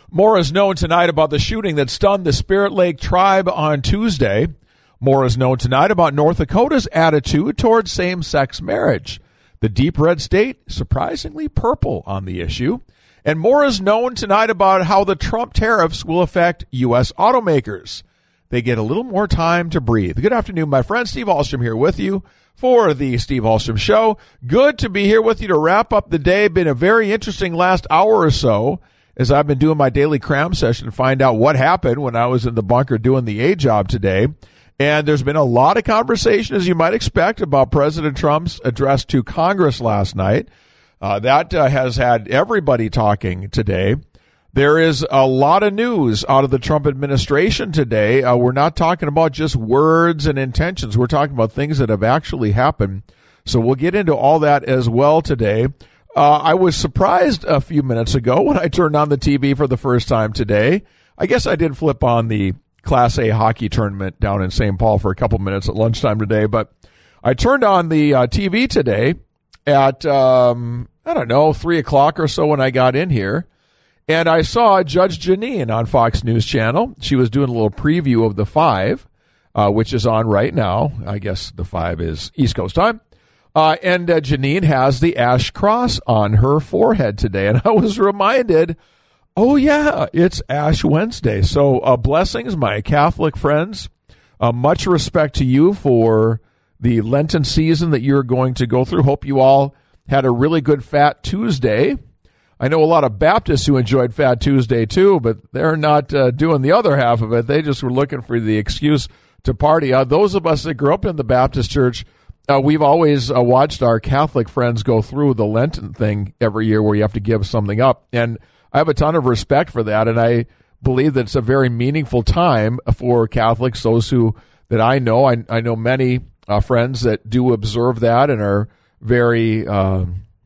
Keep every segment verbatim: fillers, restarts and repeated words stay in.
More is known tonight about the shooting that stunned the Spirit Lake tribe on Tuesday. More is known tonight about North Dakota's attitude towards same-sex marriage. The deep red state, surprisingly purple on the issue. And more is known tonight about how the Trump tariffs will affect U S automakers. They get a little more time to breathe. Good afternoon, my friend. Steve Ahlstrom here with you for the Steve Ahlstrom Show. Good to be here with you to wrap up the day. Been a very interesting last hour or so as I've been doing my daily cram session to find out what happened when I was in the bunker doing the A job today. And there's been a lot of conversation, as you might expect, about President Trump's address to Congress last night. Uh, that uh, has had everybody talking today. There is a lot of news out of the Trump administration today. Uh, we're not talking about just words and intentions. We're talking about things that have actually happened. So we'll get into all that as well today. Uh, I was surprised a few minutes ago when I turned on the T V for the first time today. I guess I did flip on the Class A hockey tournament down in Saint Paul for a couple minutes at lunchtime today, but I turned on the uh, T V today at, um, I don't know, three o'clock or so when I got in here, and I saw Judge Jeanine on Fox News Channel. She was doing a little preview of the five, uh, which is on right now. I guess the five is East Coast time. Uh, and uh, Jeanine has the Ash Cross on her forehead today. And I was reminded, oh, yeah, it's Ash Wednesday. So uh, blessings, my Catholic friends. Uh, much respect to you for the Lenten season that you're going to go through. Hope you all had a really good Fat Tuesday. I know a lot of Baptists who enjoyed Fat Tuesday, too, but they're not uh, doing the other half of it. They just were looking for the excuse to party. Uh, those of us that grew up in the Baptist church, Uh, we've always uh, watched our Catholic friends go through the Lenten thing every year where you have to give something up. And I have a ton of respect for that. And I believe that it's a very meaningful time for Catholics, those who that I know. I, I know many uh, friends that do observe that and are very uh,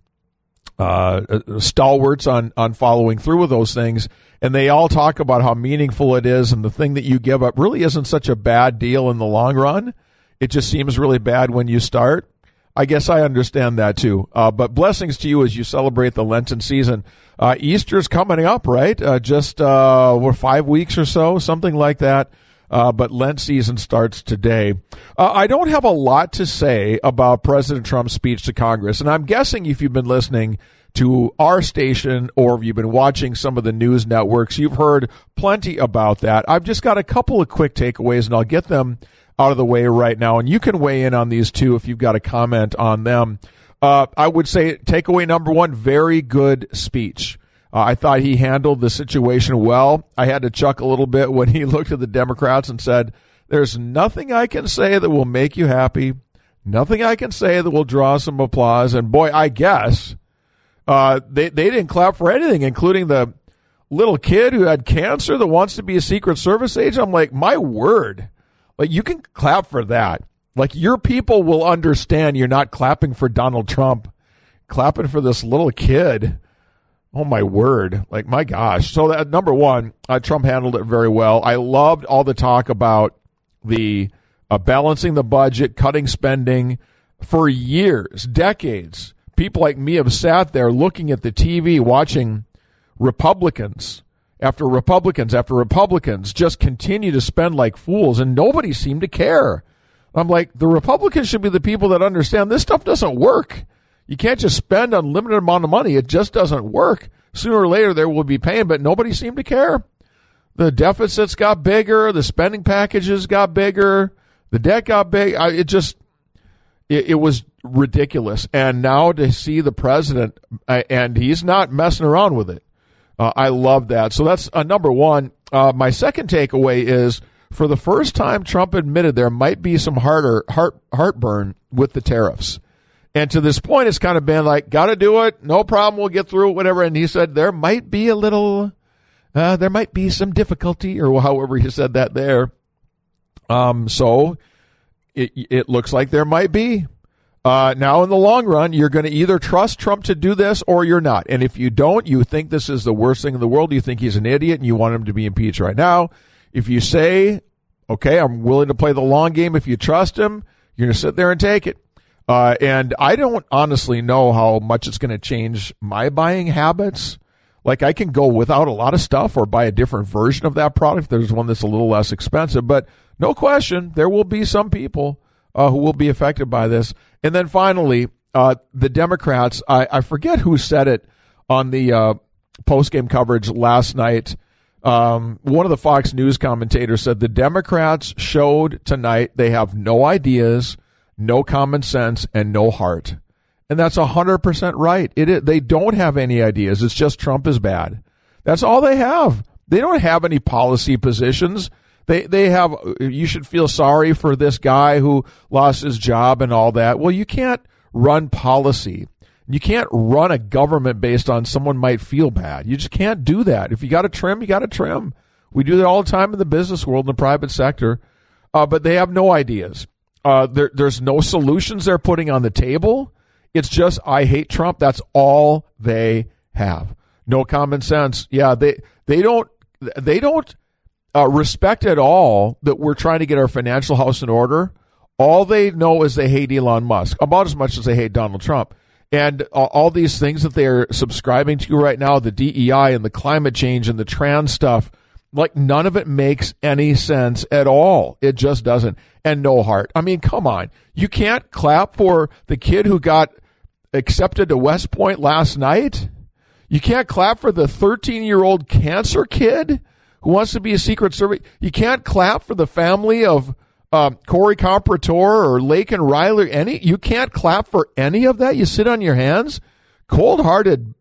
uh, stalwarts on, on following through with those things. And they all talk about how meaningful it is. And the thing that you give up really isn't such a bad deal in the long run. It just seems really bad when you start. I guess I understand that too. Uh, but blessings to you as you celebrate the Lenten season. Uh, Easter's coming up, right? Uh, just uh, we're five weeks or so, something like that. Uh, but Lent season starts today. Uh, I don't have a lot to say about President Trump's speech to Congress. And I'm guessing if you've been listening to our station or if you've been watching some of the news networks, you've heard plenty about that. I've just got a couple of quick takeaways, and I'll get them out of the way right now, and you can weigh in on these two if you've got a comment on them. Uh, I would say takeaway number one, very good speech. Uh, I thought he handled the situation well. I had to chuckle a little bit when he looked at the Democrats and said, there's nothing I can say that will make you happy, nothing I can say that will draw some applause. And boy, I guess uh, they, they didn't clap for anything, including the little kid who had cancer that wants to be a Secret Service agent. I'm like, my word. Like, you can clap for that. Like, your people will understand you're not clapping for Donald Trump, clapping for this little kid. Oh, my word. Like, my gosh. So, that number one, uh, Trump handled it very well. I loved all the talk about the uh, balancing the budget, cutting spending. For years, decades, people like me have sat there looking at the T V, watching Republicans after Republicans after Republicans just continue to spend like fools, and nobody seemed to care. I'm like, the Republicans should be the people that understand this stuff doesn't work. You can't just spend an unlimited amount of money. It just doesn't work. Sooner or later, there will be pain, but nobody seemed to care. The deficits got bigger. The spending packages got bigger. The debt got big. I, it just, it, it was ridiculous. And now to see the president, uh, and he's not messing around with it. Uh, I love that. So that's uh, number one. Uh, my second takeaway is, for the first time, Trump admitted there might be some harder heart heartburn with the tariffs. And to this point, it's kind of been like, got to do it, no problem, we'll get through it, whatever. And he said there might be a little, uh, there might be some difficulty, or however he said that there. Um, so it, it looks like there might be. Uh, now, in the long run, you're going to either trust Trump to do this or you're not. And if you don't, you think this is the worst thing in the world, you think he's an idiot and you want him to be impeached right now. If you say, okay, I'm willing to play the long game, if you trust him, you're going to sit there and take it. Uh, and I don't honestly know how much it's going to change my buying habits. Like, I can go without a lot of stuff or buy a different version of that product. There's one that's a little less expensive, but no question, there will be some people uh, who will be affected by this. And then finally, uh, the Democrats, I, I forget who said it on the uh, post-game coverage last night. Um, one of the Fox News commentators said the Democrats showed tonight they have no ideas, no common sense, and no heart. And that's one hundred percent right. It is, they don't have any ideas. It's just Trump is bad. That's all they have. They don't have any policy positions. They they have, you should feel sorry for this guy who lost his job and all that. Well, you can't run policy. You can't run a government based on someone might feel bad. You just can't do that. If you got to trim, you got to trim. We do that all the time in the business world, in the private sector. Uh, but they have no ideas. Uh, there, there's no solutions they're putting on the table. It's just, I hate Trump. That's all they have. No common sense. Yeah, they they don't they don't uh, respect at all that we're trying to get our financial house in order. All they know is they hate Elon Musk about as much as they hate Donald Trump. And uh, all these things that they're subscribing to right now, the D E I and the climate change and the trans stuff, like none of it makes any sense at all. It just doesn't. And no heart. I mean, come on. You can't clap for the kid who got accepted to West Point last night. You can't clap for the thirteen-year-old cancer kid who wants to be a Secret Service. You can't clap for the family of um, Corey Comprador or Lake and Riley. Any, you can't clap for any of that. You sit on your hands. Cold-hearted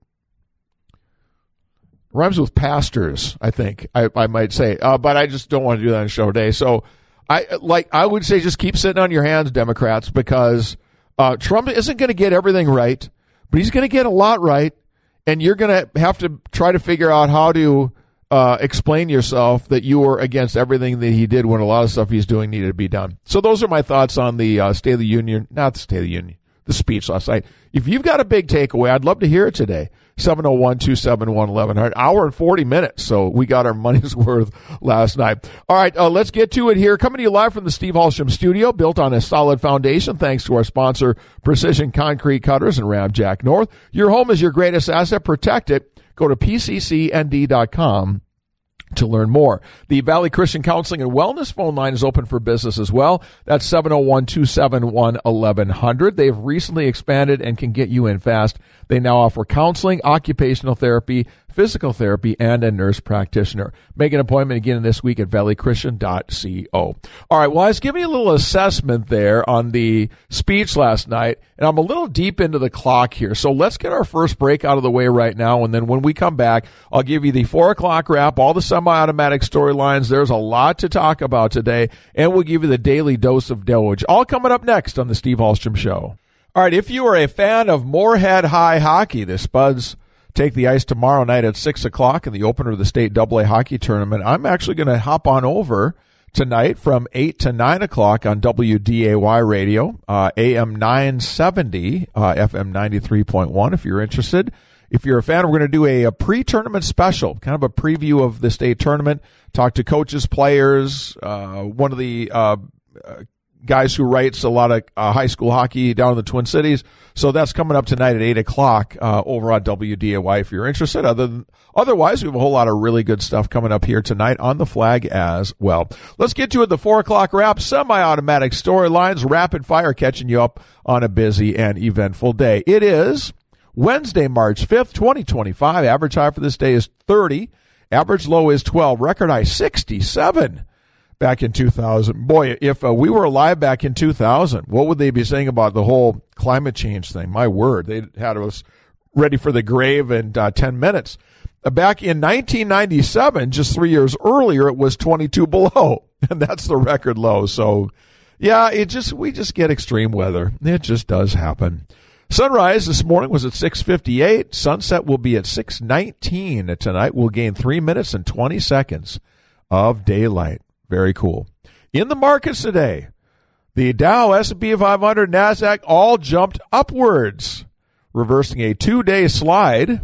rhymes with pastors, I think I, I might say. Uh, but I just don't want to do that on show day. So I like I would say just keep sitting on your hands, Democrats, because Uh, Trump isn't going to get everything right, but he's going to get a lot right, and you're going to have to try to figure out how to uh, explain yourself that you were against everything that he did when a lot of stuff he's doing needed to be done. So those are my thoughts on the uh, State of the Union, not the State of the Union, the speech last night. If you've got a big takeaway, I'd love to hear it today. seven oh one, two seven one, eleven hundred. Hour and forty minutes. So we got our money's worth last night. All right, uh, let's get to it here. Coming to you live from the Steve Hallstrom studio, built on a solid foundation thanks to our sponsor, Precision Concrete Cutters and Ram Jack North. Your home is your greatest asset. Protect it. Go to P C C N D dot com to learn more. The Valley Christian Counseling and Wellness phone line is open for business as well. That's seven oh one, two seven one, eleven hundred. They've recently expanded and can get you in fast. They now offer counseling, occupational therapy, physical therapy, and a nurse practitioner. Make an appointment again this week at valley christian dot co. All right, well, I was giving you a little assessment there on the speech last night, and I'm a little deep into the clock here. So let's get our first break out of the way right now, and then when we come back, I'll give you the four o'clock wrap, all the semi-automatic storylines. There's a lot to talk about today, and we'll give you the daily dose of Doge. All coming up next on the Steve Hallstrom Show. All right, if you are a fan of Moorhead High Hockey, the Spuds take the ice tomorrow night at six o'clock in the opener of the state double A hockey tournament. I'm actually going to hop on over tonight from eight to nine o'clock on W D A Y radio, uh, A M nine seventy, uh, F M ninety-three point one if you're interested. If you're a fan, we're going to do a, a pre-tournament special, kind of a preview of the state tournament, talk to coaches, players, uh, one of the uh, uh guys who writes a lot of uh, high school hockey down in the Twin Cities. So that's coming up tonight at eight o'clock uh, over on W D A Y if you're interested. Other than, otherwise, we have a whole lot of really good stuff coming up here tonight on the Flag as well. Let's get to it. The four o'clock wrap, semi-automatic storylines, rapid fire, catching you up on a busy and eventful day. It is Wednesday, March fifth, twenty twenty-five. Average high for this day is thirty. Average low is twelve. Record high sixty-seven. Back in two thousand. Boy, if uh, we were alive back in two thousand, what would they be saying about the whole climate change thing? My word, they had us ready for the grave in uh, ten minutes. Uh, back in nineteen ninety-seven, just three years earlier, it was twenty-two below, and that's the record low. So, yeah, it just we just get extreme weather. It just does happen. Sunrise this morning was at six fifty-eight. Sunset will be at six nineteen tonight. We'll gain three minutes and twenty seconds of daylight. Very cool. In the markets today, the Dow, S and P five hundred, NASDAQ all jumped upwards, reversing a two-day slide.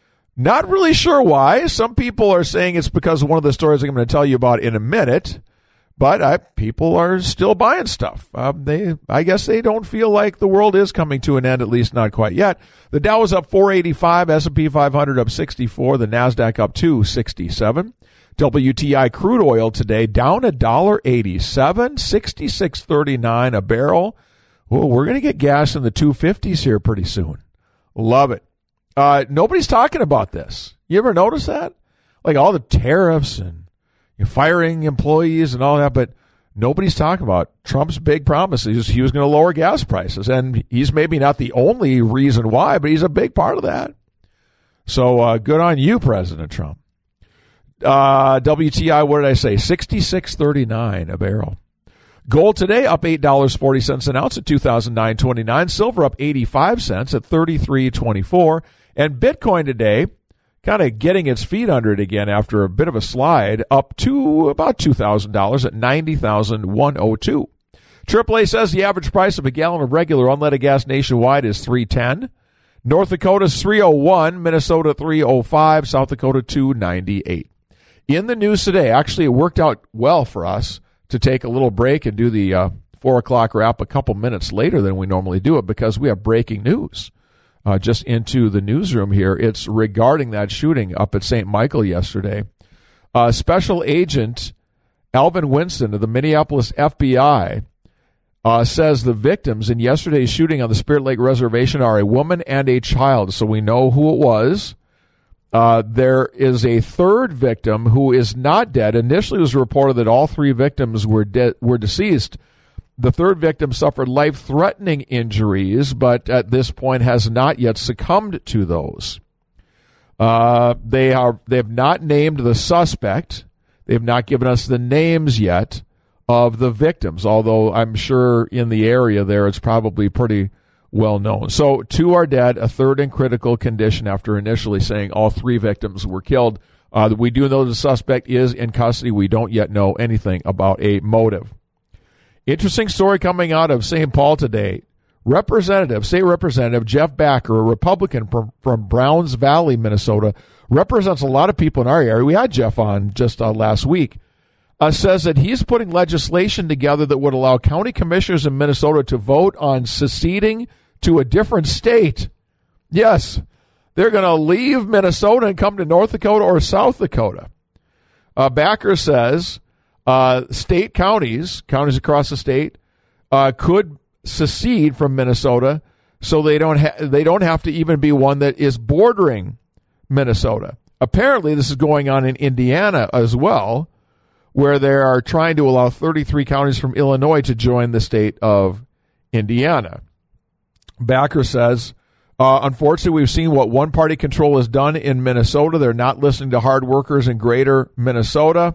Not really sure why. Some people are saying it's because of one of the stories I'm going to tell you about in a minute. but I, people are still buying stuff. Um, they, I guess they don't feel like the world is coming to an end, at least not quite yet. The Dow was up four eighty-five, S and P five hundred up sixty-four, the NASDAQ up two sixty-seven. W T I crude oil today down one dollar eighty-seven, sixty-six thirty-nine a barrel. Well, we're going to get gas in the two fifties here pretty soon. Love it. Uh, nobody's talking about this. You ever notice that? Like all the tariffs and you're firing employees and all that, but nobody's talking about Trump's big promises. He was going to lower gas prices, and he's maybe not the only reason why, but he's a big part of that. So uh, good on you, President Trump. Uh, W T I, what did I say? sixty-six thirty-nine a barrel. Gold today up eight dollars and forty cents an ounce at two thousand nine hundred twenty-nine. Silver up eighty-five cents at thirty-three twenty-four. And Bitcoin today kind of getting its feet under it again after a bit of a slide, up to about two thousand dollars at ninety thousand one hundred two. triple A says the average price of a gallon of regular unleaded gas nationwide is three ten. North Dakota's three oh one, Minnesota three oh five, South Dakota two ninety-eight. In the news today, actually it worked out well for us to take a little break and do the uh, four o'clock wrap a couple minutes later than we normally do it because we have breaking news. Uh, just into the newsroom here. It's regarding that shooting up at Saint Michael yesterday. Uh, Special Agent Alvin Winston of the Minneapolis F B I uh, says the victims in yesterday's shooting on the Spirit Lake Reservation are a woman and a child, so we know who it was. Uh, there is a third victim who is not dead. Initially, it was reported that all three victims were de- were deceased. The third victim suffered life-threatening injuries, but at this point has not yet succumbed to those. Uh, they are they have not named the suspect. They have not given us the names yet of the victims, although I'm sure in the area there it's probably pretty well known. So two are dead, a third in critical condition after initially saying all three victims were killed. Uh, we do know the suspect is in custody. We don't yet know anything about a motive. Interesting story coming out of Saint Paul today. Representative, state representative Jeff Backer, a Republican from, from Browns Valley, Minnesota, represents a lot of people in our area. We had Jeff on just uh, last week. Uh, says that he's putting legislation together that would allow county commissioners in Minnesota to vote on seceding to a different state. Yes, they're going to leave Minnesota and come to North Dakota or South Dakota. Uh, Backer says uh, state counties, counties across the state, uh, could secede from Minnesota, so they don't ha- they don't have to even be one that is bordering Minnesota. Apparently, this is going on in Indiana as well, where they are trying to allow thirty-three counties from Illinois to join the state of Indiana. Backer says, uh, unfortunately, we've seen what one-party control has done in Minnesota. They're not listening to hard workers in greater Minnesota.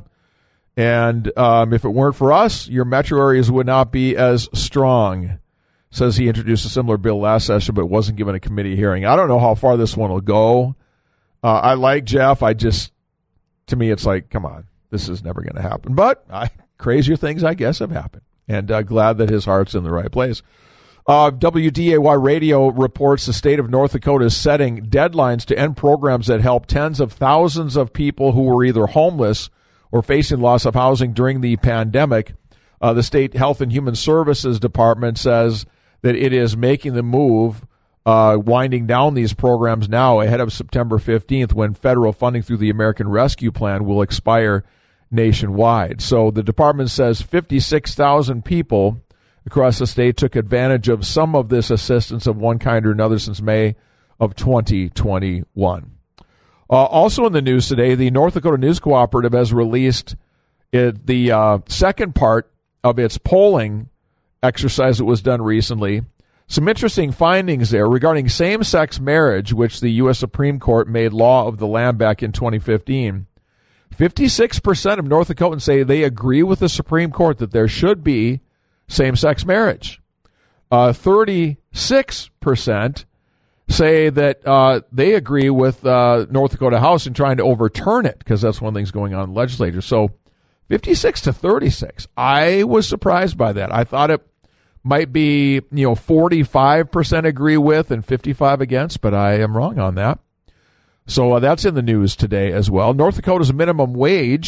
And um, if it weren't for us, your metro areas would not be as strong. Says he introduced a similar bill last session, but wasn't given a committee hearing. I don't know how far this one will go. Uh, I like Jeff. I just, to me, it's like, come on, this is never going to happen. But I, crazier things, I guess, have happened. And uh, glad that his heart's in the right place. Uh, W D A Y Radio reports the state of North Dakota is setting deadlines to end programs that help tens of thousands of people who were either homeless or facing loss of housing during the pandemic. Uh, the State Health and Human Services Department says that it is making the move, uh, winding down these programs now ahead of September fifteenth, when federal funding through the American Rescue Plan will expire nationwide. So the department says fifty-six thousand people across the state took advantage of some of this assistance of one kind or another since May of twenty twenty-one. Uh, also in the news today, the North Dakota News Cooperative has released it, the uh, second part of its polling exercise that was done recently. Some interesting findings there regarding same-sex marriage, which the U S Supreme Court made law of the land back in twenty fifteen. fifty-six percent of North Dakotans say they agree with the Supreme Court that there should be same-sex marriage. Uh, thirty-six percent say that uh, they agree with uh, North Dakota House in trying to overturn it, because that's one of the things going on in the legislature. So fifty-six to thirty-six. I was surprised by that. I thought it might be, you know, forty-five percent agree with and fifty-five against, but I am wrong on that. So uh, that's in the news today as well. North Dakota's minimum wage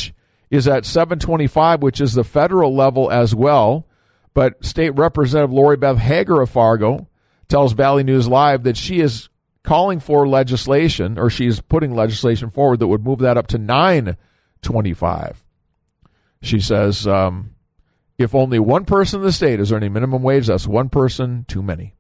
is at seven twenty-five, which is the federal level as well. But State Representative Lori Beth Hager of Fargo tells Valley News Live that she is calling for legislation, or she's putting legislation forward that would move that up to nine twenty-five. She says, um, if only one person in the state is earning minimum wage, that's one person too many.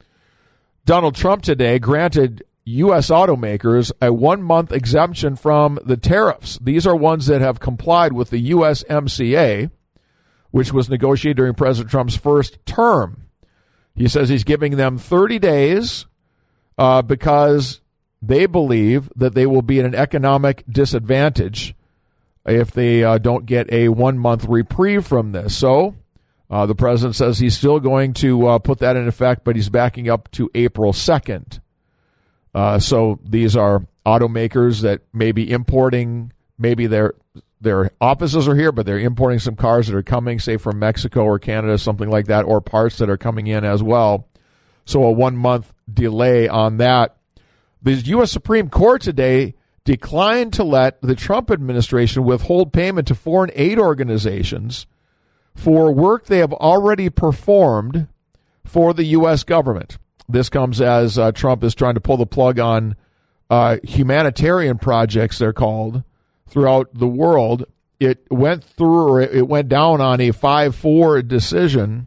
Donald Trump today granted U S automakers a one-month exemption from the tariffs. These are ones that have complied with the U S M C A, which was negotiated during President Trump's first term. He says he's giving them thirty days uh, because they believe that they will be at an economic disadvantage if they uh, don't get a one-month reprieve from this. So uh, the president says he's still going to uh, put that in effect, but he's backing up to April second. Uh, so these are automakers that may be importing, maybe their their offices are here, but they're importing some cars that are coming, say, from Mexico or Canada, something like that, or parts that are coming in as well. So a one-month delay on that. The U S Supreme Court today declined to let the Trump administration withhold payment to foreign aid organizations for work they have already performed for the U S government. This comes as uh, Trump is trying to pull the plug on uh, humanitarian projects, they're called, throughout the world. It went through, or it went down on a five four decision,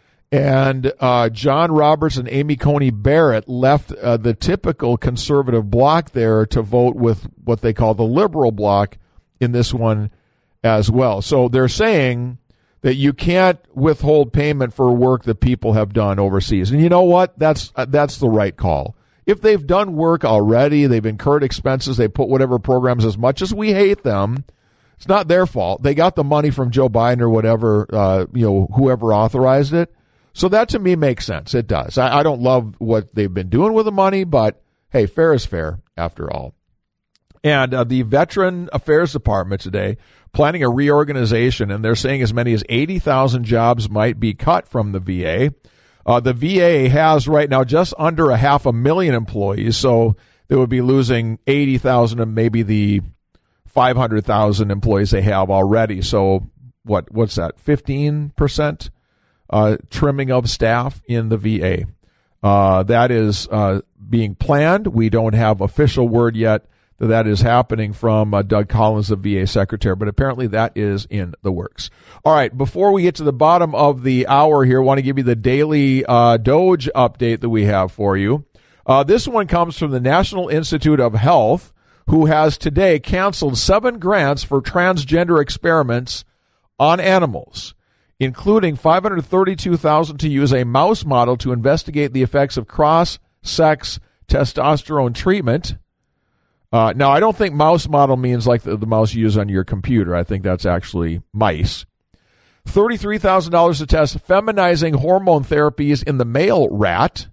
and uh, John Roberts and Amy Coney Barrett left uh, the typical conservative bloc there to vote with what they call the liberal bloc in this one as well. So they're saying that you can't withhold payment for work that people have done overseas. And you know what? That's uh, that's the right call. If they've done work already, they've incurred expenses, they put whatever programs, as much as we hate them, it's not their fault. They got the money from Joe Biden or whatever, uh, you know, whoever authorized it. So that to me makes sense. It does. I, I don't love what they've been doing with the money, but hey, fair is fair after all. And uh, the Veteran Affairs Department today planning a reorganization, and they're saying as many as eighty thousand jobs might be cut from the V A. Uh, the V A has right now just under a half a million employees, so they would be losing eighty thousand of maybe the five hundred thousand employees they have already. So what? what's that, fifteen percent uh, trimming of staff in the V A? Uh, that is uh, being planned. We don't have official word yet that that is happening from uh, Doug Collins, the V A secretary, but apparently that is in the works. All right, before we get to the bottom of the hour here, I want to give you the daily uh, Doge update that we have for you. Uh, this one comes from the National Institute of Health, who has today canceled seven grants for transgender experiments on animals, including five hundred thirty-two thousand dollars to use a mouse model to investigate the effects of cross-sex testosterone treatment. Uh, now, I don't think mouse model means like the, the mouse you use on your computer. I think that's actually mice. thirty-three thousand dollars to test feminizing hormone therapies in the male rat.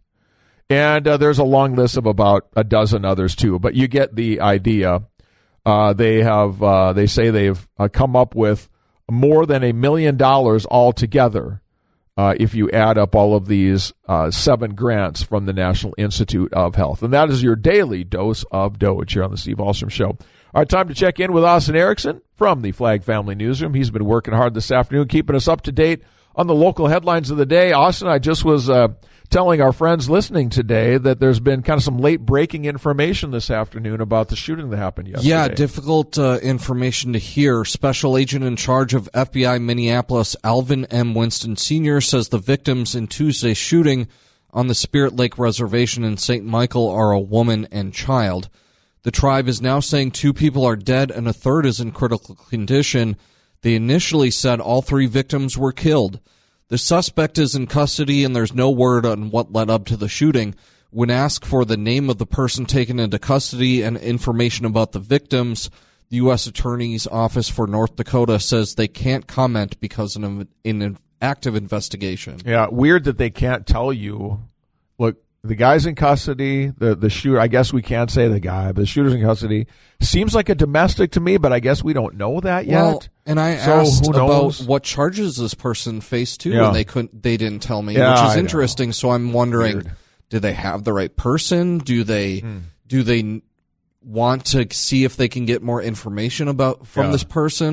And uh, there's a long list of about a dozen others, too. But you get the idea. Uh, they have, uh, they say they've uh, come up with more than a million dollars altogether Uh, if you add up all of these uh, seven grants from the National Institute of Health. And that is your daily dose of Doge here on the Steve Ahlstrom Show. All right, time to check in with Austin Erickson from the Flag Family Newsroom. He's been working hard this afternoon, keeping us up to date on the local headlines of the day. Austin, I just was uh, telling our friends listening today that there's been kind of some late breaking information this afternoon about the shooting that happened yesterday. Yeah, difficult uh, information to hear. Special agent in charge of F B I Minneapolis, Alvin M. Winston Senior, says the victims in Tuesday's shooting on the Spirit Lake Reservation in Saint Michael are a woman and child. The tribe is now saying two people are dead and a third is in critical condition. They initially said all three victims were killed. The suspect is in custody, and there's no word on what led up to the shooting. When asked for the name of the person taken into custody and information about the victims, the U S Attorney's Office for North Dakota says they can't comment because of an, an active investigation. Yeah, weird that they can't tell you. Look, the guy's in custody. The the shooter, I guess we can't say the guy, but the shooter's in custody. Seems like a domestic to me, but I guess we don't know that yet. Well, and I so asked about what charges this person faced too, yeah. and they couldn't. They didn't tell me, yeah, which is I interesting. know. So I'm wondering, Weird. do they have the right person? Do they hmm. do they want to see if they can get more information about from yeah. this person?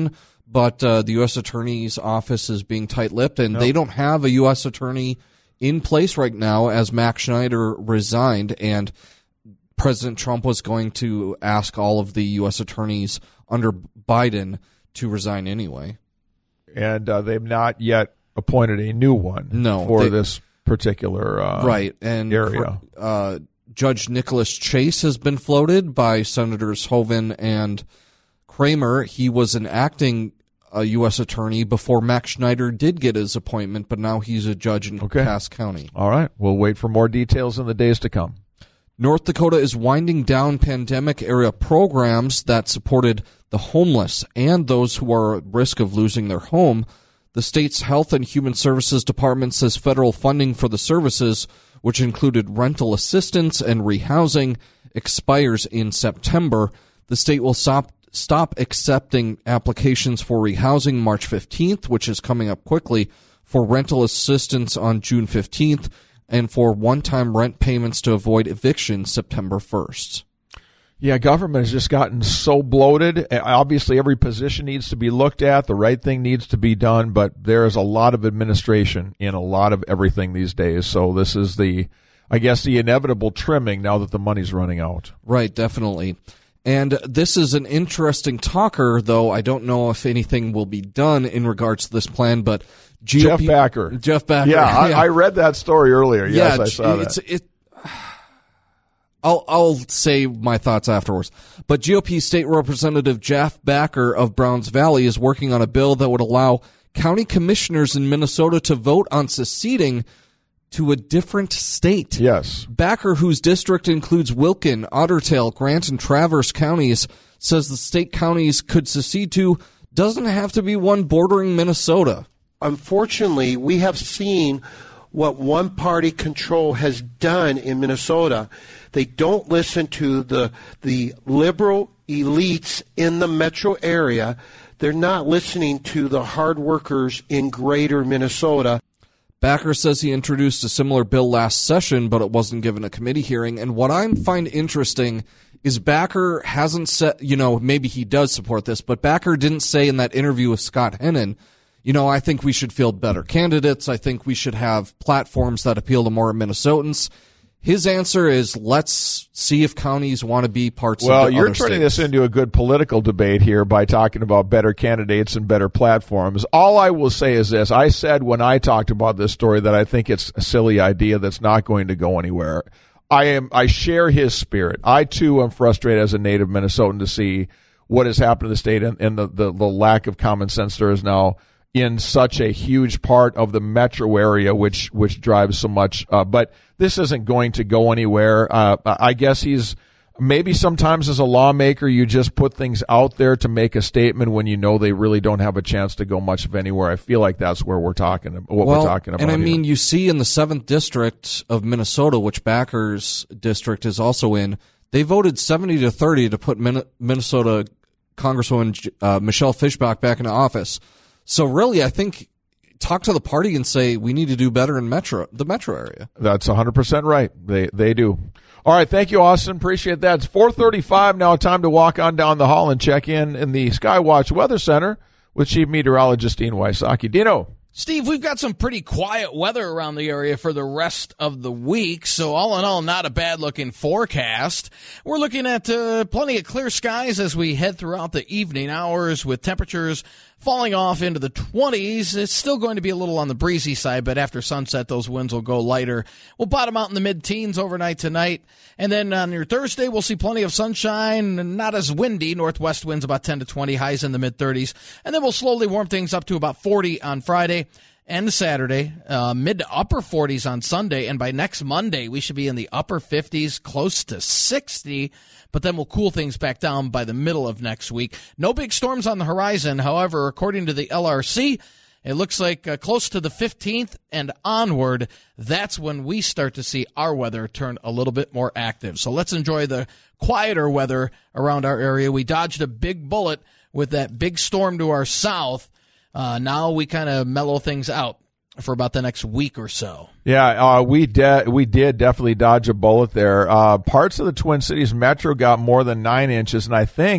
but uh, the U S Attorney's office is being tight-lipped, and Yep. they don't have a U S Attorney in place right now as Max Schneider resigned, and President Trump was going to ask all of the U S attorneys under Biden to resign anyway. And uh, they've not yet appointed a new one No, for they- this particular uh, right, and area. Uh, Judge Nicholas Chase has been floated by Senators Hoeven and Kramer. He was an acting uh, U S attorney before Max Schneider did get his appointment, but now he's a judge in Okay. Cass County. All right. We'll wait for more details in the days to come. North Dakota is winding down pandemic-era programs that supported the homeless and those who are at risk of losing their home. The state's Health and Human Services Department says federal funding for the services, which included rental assistance and rehousing, expires in September. The state will stop stop accepting applications for rehousing March fifteenth, which is coming up quickly, for rental assistance on June fifteenth, and for one-time rent payments to avoid eviction September first. Yeah, government has just gotten so bloated. Obviously, every position needs to be looked at. The right thing needs to be done, but there is a lot of administration in a lot of everything these days. So this is the, I guess, the inevitable trimming now that the money's running out. Right, definitely. And this is an interesting talker, though I don't know if anything will be done in regards to this plan, but G O P, Jeff Backer. Jeff Backer. Yeah, I, I read that story earlier. Yes, yeah, I saw it's, that. It, I'll I'll say my thoughts afterwards. But G O P State Representative Jeff Backer of Browns Valley is working on a bill that would allow county commissioners in Minnesota to vote on seceding to a different state. Yes. Backer, whose district includes Wilkin, Ottertail, Grant, and Traverse counties, says the state counties could secede to doesn't have to be one bordering Minnesota. Unfortunately, we have seen what one-party control has done in Minnesota. They don't listen to the the liberal elites in the metro area. They're not listening to the hard workers in greater Minnesota. Backer says he introduced a similar bill last session, but it wasn't given a committee hearing. And what I find interesting is Backer hasn't said, you know, maybe he does support this, but Backer didn't say in that interview with Scott Hennon, you know, I think we should field better candidates. I think we should have platforms that appeal to more Minnesotans. His answer is, let's see if counties want to be parts well, of the you're other turning states. this into a good political debate here by talking about better candidates and better platforms. All I will say is this. I said when I talked about this story that I think it's a silly idea that's not going to go anywhere. I am. I share his spirit. I, too, am frustrated as a native Minnesotan to see what has happened to the state and, and the, the, the lack of common sense there is now in such a huge part of the metro area, which which drives so much. Uh, but this isn't going to go anywhere. Uh, I guess he's maybe sometimes as a lawmaker, you just put things out there to make a statement when you know they really don't have a chance to go much of anywhere. I feel like that's where we're talking. What well, we're talking about. And I here. mean, you see in the seventh district of Minnesota, which Backer's district is also in, they voted seventy to thirty to put Min- Minnesota Congresswoman uh, Michelle Fischbach back into office. So really, I think talk to the party and say we need to do better in metro, the metro area. That's one hundred percent right. They they do. All right, thank you, Austin. Appreciate that. It's four thirty-five now. Time to walk on down the hall and check in in the Skywatch Weather Center with Chief Meteorologist Dean Wysocki. Dino. Steve, we've got some pretty quiet weather around the area for the rest of the week, so all in all, not a bad-looking forecast. We're looking at uh, plenty of clear skies as we head throughout the evening hours with temperatures falling off into the twenties. It's still going to be a little on the breezy side, but after sunset, those winds will go lighter. We'll bottom out in the mid-teens overnight tonight. And then on your Thursday, we'll see plenty of sunshine, not as windy. Northwest winds about ten to twenty, highs in the mid-thirties. And then we'll slowly warm things up to about forty on Friday and Saturday, uh, mid to upper forties on Sunday. And by next Monday, we should be in the upper fifties, close to sixty. But then we'll cool things back down by the middle of next week. No big storms on the horizon. However, according to the L R C, it looks like uh, close to the fifteenth and onward, that's when we start to see our weather turn a little bit more active. So let's enjoy the quieter weather around our area. We dodged a big bullet with that big storm to our south. Uh, now we kind of mellow things out for about the next week or so. Yeah, uh, we did. We did definitely dodge a bullet there. Uh, parts of the Twin Cities metro got more than nine inches, and I think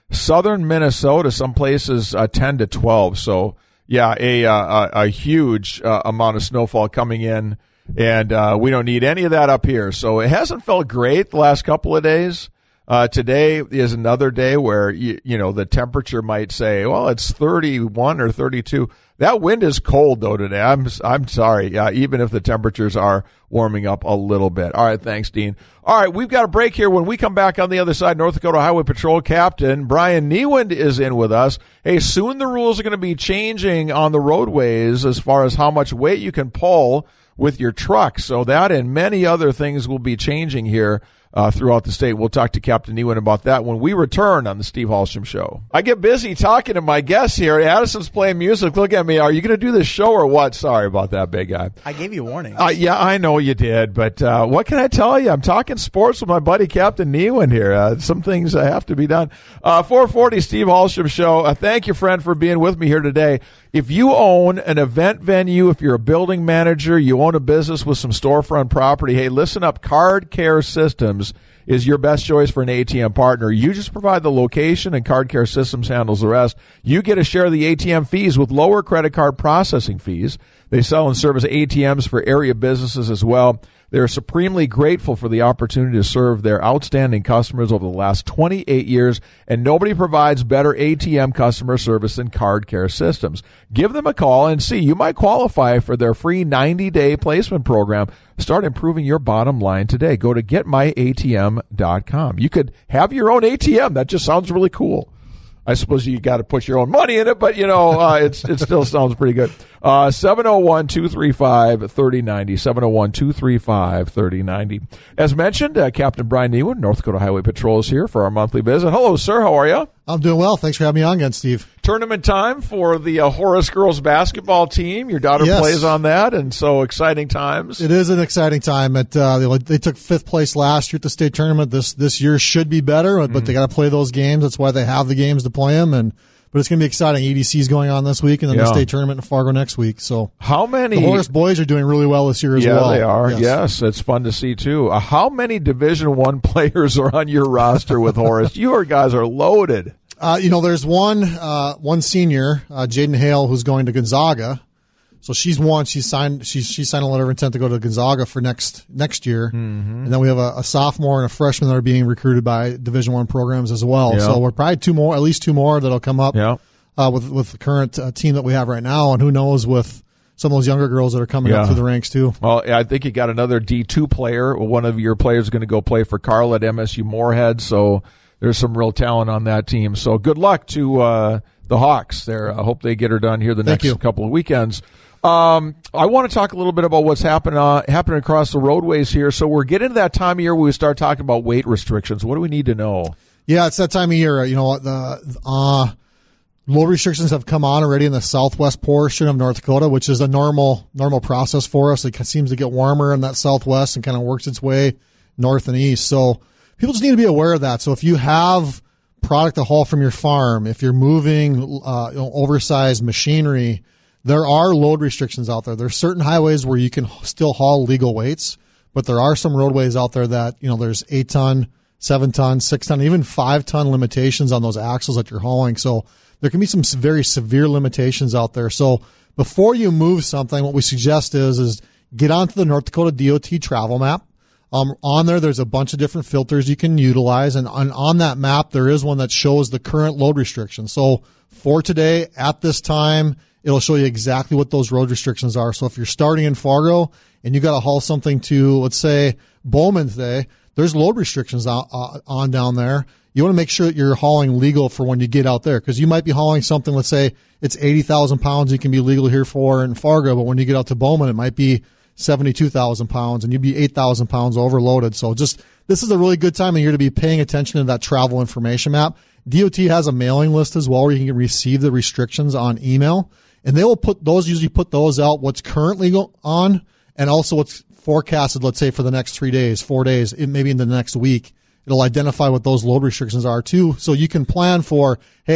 southern Minnesota, some places uh, ten to twelve. So, yeah, a uh, a, a huge uh, amount of snowfall coming in, and uh, we don't need any of that up here. So it hasn't felt great the last couple of days. Uh, today is another day where, you, you know, the temperature might say, well, it's thirty-one or thirty-two. That wind is cold, though, today. I'm I'm sorry, yeah, even if the temperatures are warming up a little bit. All right, thanks, Dean. All right, we've got a break here. When we come back on the other side, North Dakota Highway Patrol Captain Brian Niewind is in with us. Hey, soon the rules are going to be changing on the roadways as far as how much weight you can pull with your truck. So that and many other things will be changing here Uh, throughout the state. We'll talk to Captain Niewind about that when we return on the Steve Hallstrom Show. I get busy talking to my guests here. Addison's playing music. Look at me. Are you going to do this show or what? Sorry about that, big guy. I gave you a warning. Uh, yeah, I know you did, but uh, what can I tell you? I'm talking sports with my buddy Captain Niewind here. Uh, some things uh, have to be done. Uh, four forty Steve Hallstrom Show. Uh, thank you, friend, for being with me here today. If you own an event venue, if you're a building manager, you own a business with some storefront property, hey, listen up. Card Care Systems is your best choice for an A T M partner. You just provide the location and Card Care Systems handles the rest. You get a share of the A T M fees with lower credit card processing fees. They sell and service A T Ms for area businesses as well. They're supremely grateful for the opportunity to serve their outstanding customers over the last twenty-eight years, and nobody provides better A T M customer service than Card Care Systems. Give them a call and see. You might qualify for their free ninety-day placement program. Start improving your bottom line today. Go to get my A T M dot com. You could have your own A T M. That just sounds really cool. I suppose you got to put your own money in it, but, you know, uh, it's, it still sounds pretty good. Uh, seven oh one, two three five, three oh nine oh, seven oh one, two three five, three oh nine oh. As mentioned, uh, Captain Brian Niewind, North Dakota Highway Patrol, is here for our monthly visit. Hello, sir. How are you? I'm doing well. Thanks for having me on again, Steve. Tournament time for the uh, Horace girls basketball team. Your daughter yes. plays on that, and so exciting times. It is an exciting time. At uh, they, they took fifth place last year at the state tournament. This this year should be better, but mm-hmm. they got to play those games. That's why they have the games to play them, and but it's going to be exciting. E D C is going on this week, and then yeah. the state tournament in Fargo next week. So how many? The Horace boys are doing really well this year as yeah, well. Yeah, they are. Yes. yes, it's fun to see too. Uh, how many Division One players are on your roster with Horace? You guys are loaded. Uh, you know, there's one uh, one senior, uh, Jaden Hale, who's going to Gonzaga. So she's one. She's signed. She's she signed a letter of intent to go to Gonzaga for next next year. Mm-hmm. And then we have a, a sophomore and a freshman that are being recruited by Division One programs as well. Yeah. So we're probably two more, at least two more that'll come up yeah. uh, with with the current uh, team that we have right now. And who knows with some of those younger girls that are coming yeah. up through the ranks too. Well, I think you got another D two player. One of your players is going to go play for Carl at M S U Moorhead. So there's some real talent on that team. So good luck to uh, the Hawks there. I hope they get her done here the Thank next you. couple of weekends. Um, I want to talk a little bit about what's happening uh, happening across the roadways here. So we're getting to that time of year where we start talking about weight restrictions. What do we need to know? Yeah, it's that time of year. You know, the uh, load restrictions have come on already in the southwest portion of North Dakota, which is a normal normal process for us. It seems to get warmer in that southwest and kind of works its way north and east. So people just need to be aware of that. So if you have product to haul from your farm, if you're moving uh, you know, oversized machinery, there are load restrictions out there. There's certain highways where you can still haul legal weights, but there are some roadways out there that, you know, there's eight ton, seven ton, six ton, even five ton limitations on those axles that you're hauling. So there can be some very severe limitations out there. So before you move something, what we suggest is, is get onto the North Dakota D O T travel map. Um, on there, there's a bunch of different filters you can utilize, and on, on that map, there is one that shows the current load restrictions. So for today, at this time, it'll show you exactly what those road restrictions are. So if you're starting in Fargo and you got to haul something to, let's say, Bowman today, there's load restrictions on, uh, on down there. You want to make sure that you're hauling legal for when you get out there, because you might be hauling something, let's say it's eighty thousand pounds you can be legal here for in Fargo, but when you get out to Bowman, it might be seventy-two thousand pounds and you'd be eight thousand pounds overloaded. So just, this is a really good time of year to be paying attention to that travel information map. D O T has a mailing list as well where you can receive the restrictions on email, and they will put those, usually put those out what's currently go on and also what's forecasted, let's say for the next three days, four days, it, maybe in the next week. It'll identify what those load restrictions are too. So you can plan for, hey,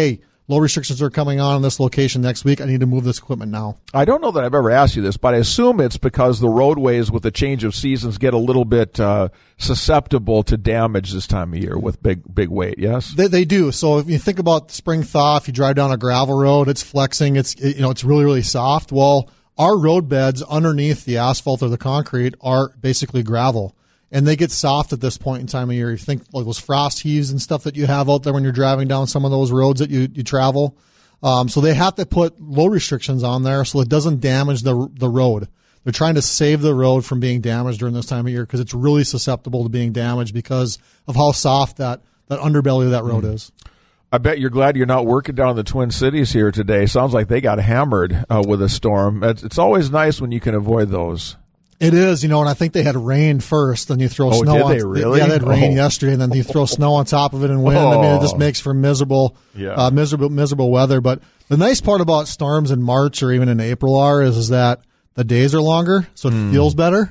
low restrictions are coming on in this location next week. I need to move this equipment now. I don't know that I've ever asked you this, but I assume it's because the roadways with the change of seasons get a little bit uh, susceptible to damage this time of year with big big weight, yes? They, they do. So if you think about spring thaw, if you drive down a gravel road, it's flexing, it's it, you know, it's really, really soft. Well, our road beds underneath the asphalt or the concrete are basically gravel. And they get soft at this point in time of year. You think like those frost heaves and stuff that you have out there when you're driving down some of those roads that you, you travel. Um, so they have to put low restrictions on there so it doesn't damage the the road. They're trying to save the road from being damaged during this time of year because it's really susceptible to being damaged because of how soft that, that underbelly of that road mm. is. I bet you're glad you're not working down in the Twin Cities here today. Sounds like they got hammered uh, with a storm. It's, it's always nice when you can avoid those. It is, you know, and I think they had rain first, then you throw oh, snow did on they really? Yeah, they had rain oh. yesterday, and then you throw snow on top of it and wind. Oh. I mean, it just makes for miserable, yeah. uh, miserable, miserable weather. But the nice part about storms in March or even in April are is, is that the days are longer, so it mm. feels better.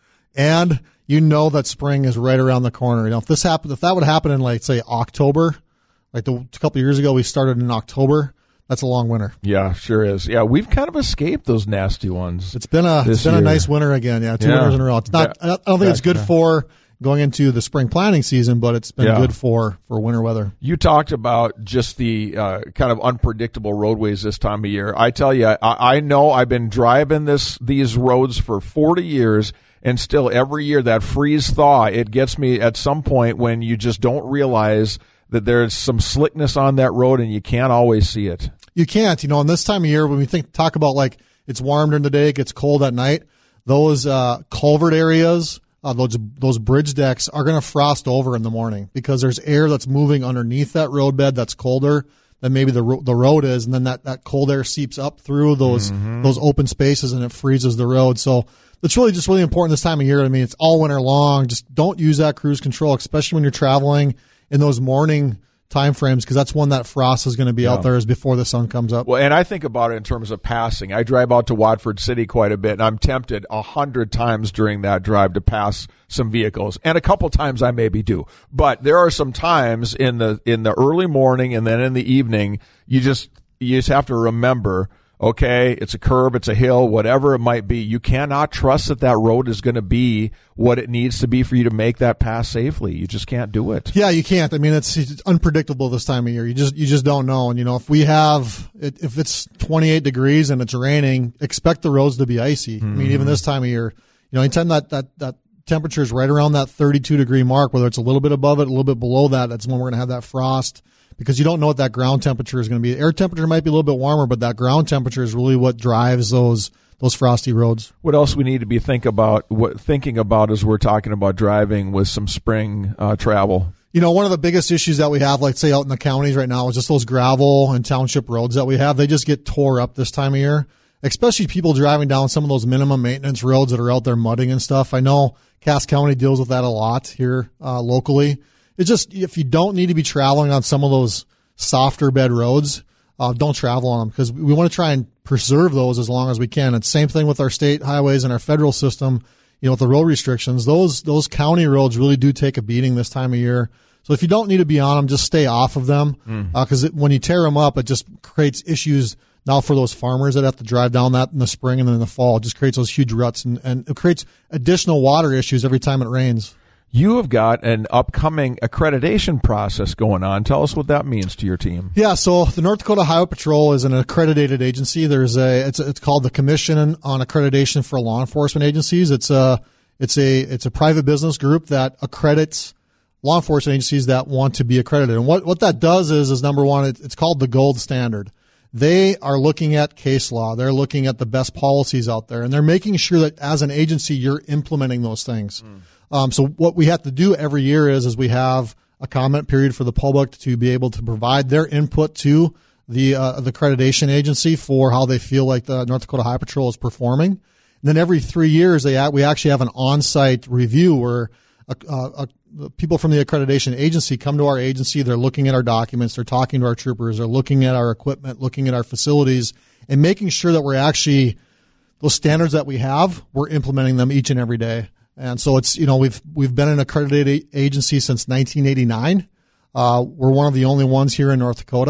And you know that spring is right around the corner. You know, if this happened, if that would happen in, like, say, October, like the, a couple of years ago, we started in October. That's a long winter. Yeah, sure is. Yeah, we've kind of escaped those nasty ones. It's been a it's been year. a nice winter again. Yeah, two yeah. winters in a row. It's not. I don't think it's good for going into the spring planting season, but it's been yeah. good for, for winter weather. You talked about just the uh, kind of unpredictable roadways this time of year. I tell you, I, I know I've been driving this these roads for forty years, and still every year that freeze thaw, it gets me at some point when you just don't realize that there's some slickness on that road and you can't always see it. You can't, you know, in this time of year when we think talk about like it's warm during the day, it gets cold at night, those uh, culvert areas, uh, those those bridge decks are going to frost over in the morning because there's air that's moving underneath that road bed that's colder than maybe the ro- the road is, and then that, that cold air seeps up through those mm-hmm. those open spaces and it freezes the road. So it's really just really important this time of year. I mean, it's all winter long. Just don't use that cruise control, especially when you're traveling in those morning time frames, because that's when that frost is going to be yeah. out there is before the sun comes up. Well, and I think about it in terms of passing. I drive out to Watford City quite a bit, and I'm tempted a hundred times during that drive to pass some vehicles, and a couple times I maybe do. But there are some times in the in the early morning and then in the evening, you just you just have to remember, okay, it's a curb, it's a hill, whatever it might be. You cannot trust that that road is going to be what it needs to be for you to make that pass safely. You just can't do it. Yeah, you can't. I mean, it's, it's unpredictable this time of year. You just you just don't know. And, you know, if we have, if it's twenty-eight degrees and it's raining, expect the roads to be icy. Mm-hmm. I mean, even this time of year, you know, anytime that, that, that temperature is right around that thirty-two degree mark, whether it's a little bit above it, a little bit below that, that's when we're going to have that frost. Because you don't know what that ground temperature is going to be. Air temperature might be a little bit warmer, but that ground temperature is really what drives those those frosty roads. What else we need to be think about? What thinking about as we're talking about driving with some spring uh, travel? You know, one of the biggest issues that we have, like say out in the counties right now, is just those gravel and township roads that we have. They just get tore up this time of year, especially people driving down some of those minimum maintenance roads that are out there mudding and stuff. I know Cass County deals with that a lot here uh, locally. It's just, if you don't need to be traveling on some of those softer bed roads, uh, don't travel on them, because we want to try and preserve those as long as we can. It's same thing with our state highways and our federal system, you know, with the road restrictions. Those, those county roads really do take a beating this time of year. So if you don't need to be on them, just stay off of them, because mm. uh, when you tear them up, it just creates issues now for those farmers that have to drive down that in the spring and then in the fall. It just creates those huge ruts, and, and it creates additional water issues every time it rains. You have got an upcoming accreditation process going on. Tell us what that means to your team. Yeah, so the North Dakota Highway Patrol is an accredited agency. There's a it's it's called the Commission on Accreditation for Law Enforcement Agencies. It's a it's a it's a private business group that accredits law enforcement agencies that want to be accredited. And what what that does is is number one, it, it's called the gold standard. They are looking at case law. They're looking at the best policies out there, and they're making sure that as an agency you're implementing those things. Mm. Um, so what we have to do every year is, is we have a comment period for the public to be able to provide their input to the, uh, the accreditation agency for how they feel like the North Dakota Highway Patrol is performing. And then every three years, they, we actually have an on-site review where a, a, a, people from the accreditation agency come to our agency. They're looking at our documents. They're talking to our troopers. They're looking at our equipment, looking at our facilities, and making sure that we're actually, those standards that we have, we're implementing them each and every day. And so it's, you know, we've, we've been an accredited agency since nineteen eighty-nine. Uh, we're one of the only ones here in North Dakota.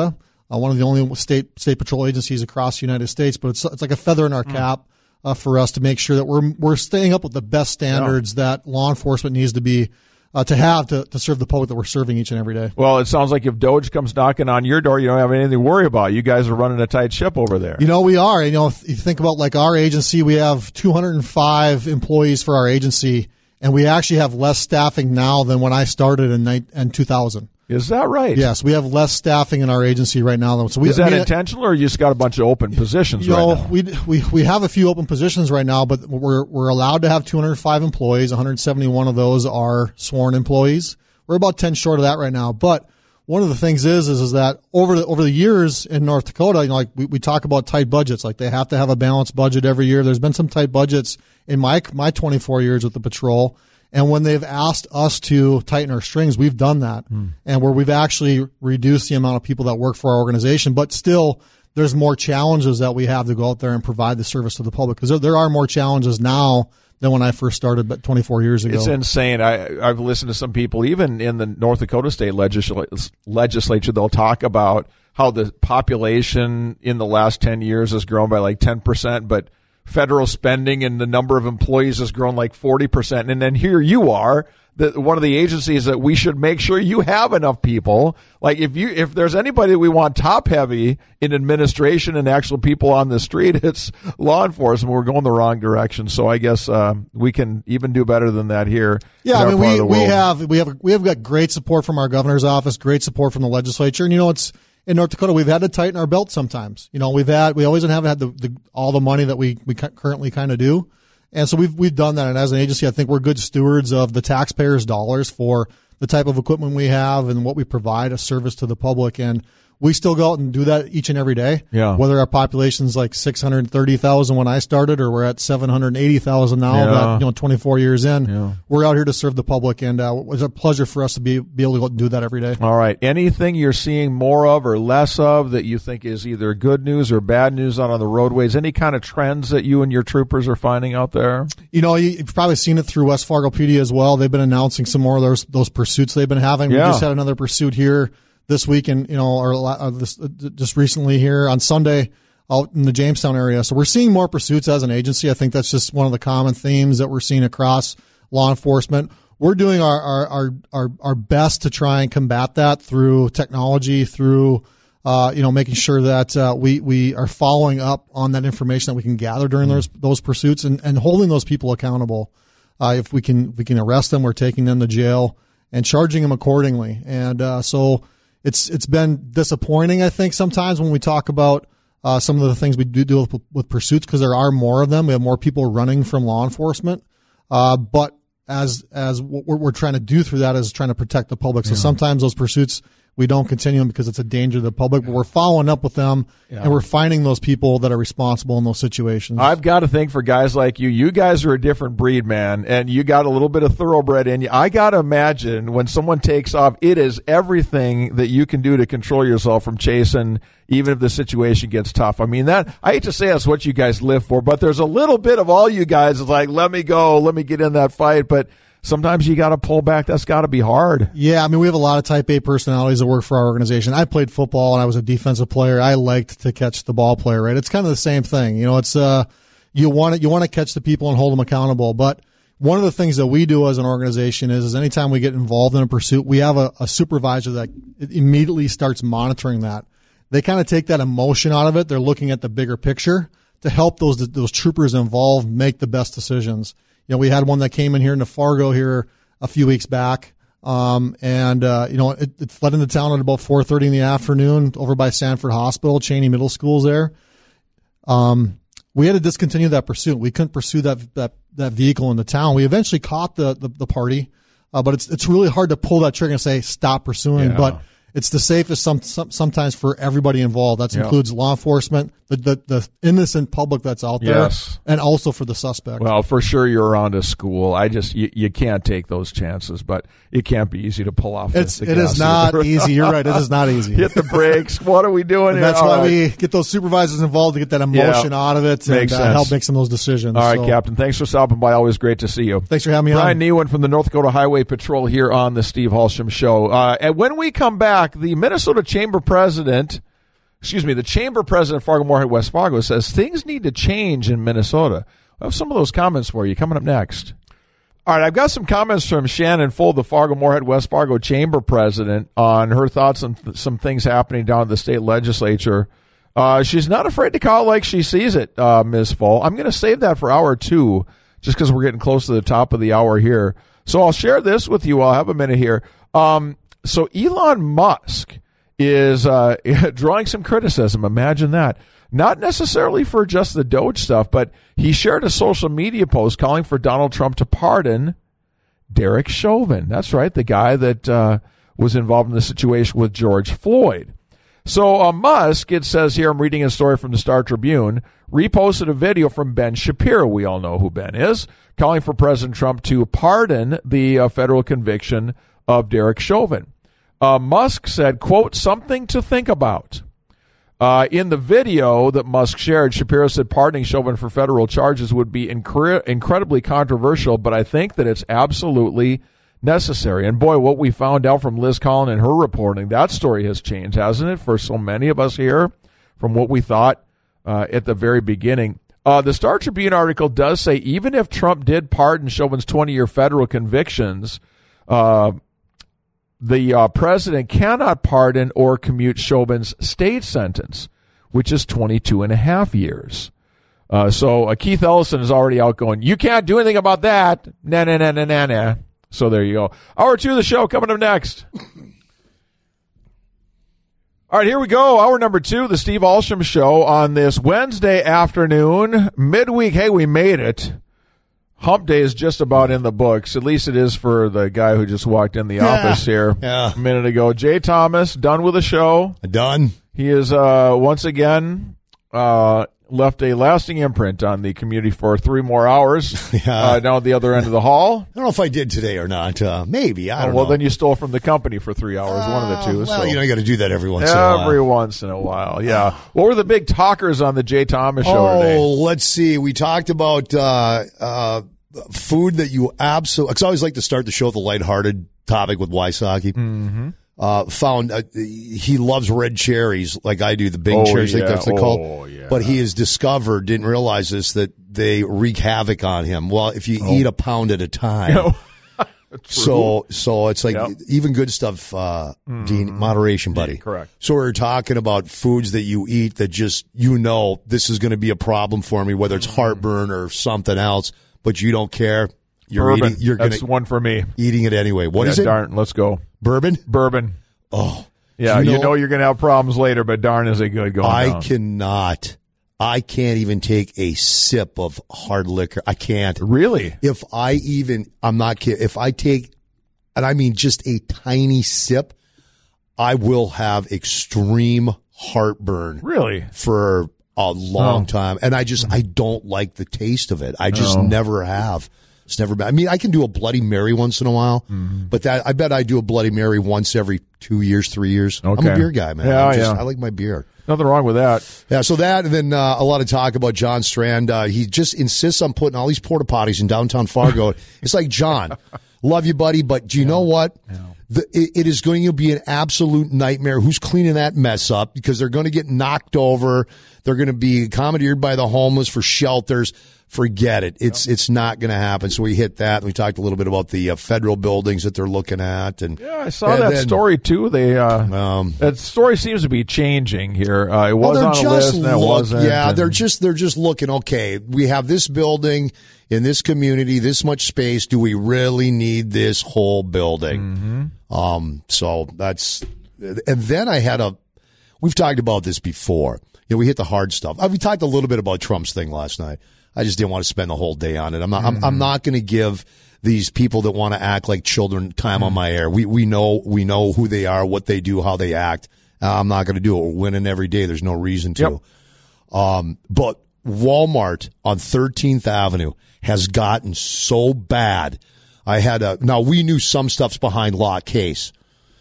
uh, one of the only state state patrol agencies across the United States. But it's it's like a feather in our mm. cap uh, for us to make sure that we're we're staying up with the best standards yeah. that law enforcement needs to be. Uh, to have to, to serve the public that we're serving each and every day. Well, it sounds like if Doge comes knocking on your door, you don't have anything to worry about. You guys are running a tight ship over there. You know, we are. You know, if you think about like our agency, we have two hundred five employees for our agency, and we actually have less staffing now than when I started in, in two thousand. Is that right? Yes, we have less staffing in our agency right now. So we, Is that we, intentional, or you just got a bunch of open positions you right know, now? We, we, we have a few open positions right now, but we're, we're allowed to have two hundred five employees. one hundred seventy-one of those are sworn employees. We're about ten short of that right now. But one of the things is, is, is that over the, over the years in North Dakota, you know, like we, we talk about tight budgets, like they have to have a balanced budget every year. There's been some tight budgets in my, my twenty-four years with the patrol. And when they've asked us to tighten our strings, we've done that. Mm. And where we've actually reduced the amount of people that work for our organization, but still there's more challenges that we have to go out there and provide the service to the public, because there, there are more challenges now than when I first started, but twenty-four years ago. It's insane. I, I've listened to some people, even in the North Dakota state legisl- legislature, they'll talk about how the population in the last ten years has grown by like ten percent, but federal spending and the number of employees has grown like forty percent. And then here you are, the, one of the agencies that we should make sure you have enough people. Like if you, if there's anybody that we want top heavy in administration and actual people on the street, it's law enforcement. We're going the wrong direction. So I guess, uh, we can even do better than that here. Yeah. I mean, we, we have, we have, we have got great support from our governor's office, great support from the legislature. And you know, it's, in North Dakota, we've had to tighten our belt sometimes. You know, we've had, we always haven't had the, the all the money that we, we currently kind of do. And so we've, we've done that. And as an agency, I think we're good stewards of the taxpayers' dollars for the type of equipment we have and what we provide a service to the public. And we still go out and do that each and every day. Yeah. Whether our population's like six hundred thirty thousand when I started, or we're at seven hundred eighty thousand now, yeah. that, you know, twenty-four years in, yeah. we're out here to serve the public. And uh, it was a pleasure for us to be, be able to go and do that every day. All right. Anything you're seeing more of or less of that you think is either good news or bad news out on the roadways? Any kind of trends that you and your troopers are finding out there? You know, you've probably seen it through West Fargo P D as well. They've been announcing some more of those, those pursuits they've been having. Yeah. We just had another pursuit here this week, and you know, or uh, this, uh, just recently here on Sunday out in the Jamestown area. So we're seeing more pursuits as an agency. I think that's just one of the common themes that we're seeing across law enforcement. We're doing our our our our, our best to try and combat that through technology, through uh, you know, making sure that uh, we we are following up on that information that we can gather during those those pursuits, and, and holding those people accountable. Uh, if we can if we can arrest them, we're taking them to jail and charging them accordingly. And uh, so. It's it's been disappointing, I think, sometimes when we talk about uh, some of the things we do deal with, with pursuits, because there are more of them. We have more people running from law enforcement. Uh, but as as what we're, we're trying to do through that is trying to protect the public. So yeah. sometimes those pursuits, we don't continue them because it's a danger to the public, but we're following up with them, yeah. and we're finding those people that are responsible in those situations. I've got to think for guys like you, you guys are a different breed, man, and you got a little bit of thoroughbred in you. I got to imagine when someone takes off, it is everything that you can do to control yourself from chasing, even if the situation gets tough. I mean, that, I hate to say that's what you guys live for, but there's a little bit of all you guys is like, let me go, let me get in that fight, but sometimes you got to pull back. That's got to be hard. Yeah, I mean, we have a lot of type A personalities that work for our organization. I played football and I was a defensive player. I liked to catch the ball player, right? It's kind of the same thing. You know, it's uh, you want to you want to catch the people and hold them accountable. But one of the things that we do as an organization is, is anytime we get involved in a pursuit, we have a, a supervisor that immediately starts monitoring that. They kind of take that emotion out of it. They're looking at the bigger picture to help those those troopers involved make the best decisions. You know, we had one that came in here into Fargo here a few weeks back, um, and uh, you know, it, it fled into town at about four thirty in the afternoon over by Sanford Hospital. Cheney Middle School's there. Um, we had to discontinue that pursuit. We couldn't pursue that that that vehicle into town. We eventually caught the the, the party, uh, but it's it's really hard to pull that trigger and say stop pursuing. Yeah. But it's the safest some, some sometimes for everybody involved. That yeah. includes law enforcement, the, the the innocent public that's out there, yes. and also for the suspect. Well, for sure you're around a school. I just you, you can't take those chances, but it can't be easy to pull off. It's the, the it is not either. easy. You're right. It is not easy. Hit the brakes. What are we doing? And here? that's All why right. we get those supervisors involved to get that emotion yeah. out of it Makes and uh, help make some of those decisions. All right, so. Captain. Thanks for stopping by. Always great to see you. Thanks for having me Brian on. Newen from the North Dakota Highway Patrol here on the Steve Halsham Show. Uh, and when we come back, the Minnesota Chamber President excuse me, the chamber president of Fargo-Moorhead West Fargo says things need to change in Minnesota. I have some of those comments for you coming up next. All right, I've got some comments from Shannon Full, the Fargo-Moorhead West Fargo chamber president, on her thoughts on th- some things happening down at the state legislature. Uh, she's not afraid to call it like she sees it, uh, Miz Full. I'm going to save that for hour two, just because we're getting close to the top of the hour here. So I'll share this with you. I'll have a minute here. Um, so Elon Musk is uh, drawing some criticism. Imagine that. Not necessarily for just the Doge stuff, but he shared a social media post calling for Donald Trump to pardon Derek Chauvin. That's right, the guy that uh, was involved in the situation with George Floyd. So uh, Musk, it says here, I'm reading a story from the Star Tribune, reposted a video from Ben Shapiro, we all know who Ben is, calling for President Trump to pardon the uh, federal conviction of Derek Chauvin. Uh, Musk said, quote, something to think about. Uh, in the video that Musk shared, Shapiro said pardoning Chauvin for federal charges would be incre- incredibly controversial, but I think that it's absolutely necessary. And boy, what we found out from Liz Collin and her reporting, that story has changed, hasn't it, for so many of us here from what we thought uh, at the very beginning. Uh, the Star Tribune article does say even if Trump did pardon Chauvin's twenty-year federal convictions, uh, the uh, president cannot pardon or commute Chauvin's state sentence, which is twenty-two and a half years. Uh, so uh, Keith Ellison is already out going, you can't do anything about that. Nah, nah, nah, nah, nah, nah. So there you go. Hour two of the show coming up next. All right, here we go. Hour number two, the Steve Alsham Show on this Wednesday afternoon, midweek. Hey, we made it. Hump Day is just about in the books. At least it is for the guy who just walked in the yeah, office here yeah. a minute ago. Jay Thomas, done with the show. Done. He is uh, once again uh, left a lasting imprint on the community for three more hours yeah. uh, down at the other end of the hall. I don't know if I did today or not. Uh, maybe. I don't oh, well, know. then you stole from the company for three hours, uh, one of the two. Well, so. you know, you got to do that every once in a while. Every once in a while, yeah. What were the big talkers on the Jay Thomas show oh, today? Oh, let's see. We talked about uh, uh, food that you absolutely – because I always like to start the show with a lighthearted topic with Wysocki. Mm-hmm. Uh, found uh, he loves red cherries like I do, the Bing oh, cherries, yeah. I think that's what they're oh, called. Yeah. But he has discovered, didn't realize this, that they wreak havoc on him. Well, if you oh. eat a pound at a time. so so it's like yep. even good stuff, uh, mm-hmm. Dean, moderation, buddy. Yeah, correct. So we're talking about foods that you eat that just, you know, this is going to be a problem for me, whether it's heartburn or something else, but you don't care. You're Bourbon. eating. You're That's gonna, one for me. Eating it anyway. What yeah, is it? Darn, let's go. Bourbon? Bourbon. Oh. Yeah, you know, you know you're going to have problems later, but darn is it good going I down. cannot. I can't even take a sip of hard liquor. I can't. Really? If I even, I'm not kidding, if I take, and I mean just a tiny sip, I will have extreme heartburn. Really? For a long oh. time. And I just, I don't like the taste of it. I just oh. never have. It's never been. I mean, I can do a Bloody Mary once in a while, mm-hmm. but that I bet I do a Bloody Mary once every two years, three years. Okay. I'm a beer guy, man. Yeah, I'm just, yeah. I like my beer. Nothing wrong with that. Yeah, so that, and then uh, a lot of talk about John Strand. Uh, he just insists on putting all these porta potties in downtown Fargo. It's like, John, love you, buddy, but do you yeah. know what? Yeah. The, it, it is going to be an absolute nightmare. Who's cleaning that mess up? Because they're going to get knocked over. They're going to be commandeered by the homeless for shelters. Forget it. It's yep. it's not going to happen. So we hit that. And we talked a little bit about the uh, federal buildings that they're looking at. And yeah, I saw that then, story too. They uh, um, that story seems to be changing here. Uh, it was well, on a list, and it wasn't. Yeah, and, they're just they're just looking. Okay, we have this building in this community, this much space. Do we really need this whole building? Mm-hmm. Um. So that's, and then I had a. We've talked about this before. You know, we hit the hard stuff. Uh, we talked a little bit about Trump's thing last night. I just didn't want to spend the whole day on it. I'm not. Mm-hmm. I'm, I'm not going to give these people that want to act like children time mm-hmm. on my air. We we know we know who they are, what they do, how they act. Uh, I'm not going to do it. We're winning every day. There's no reason to. Yep. Um, but Walmart on thirteenth Avenue has gotten so bad. I had a now we knew some stuff's behind lock case.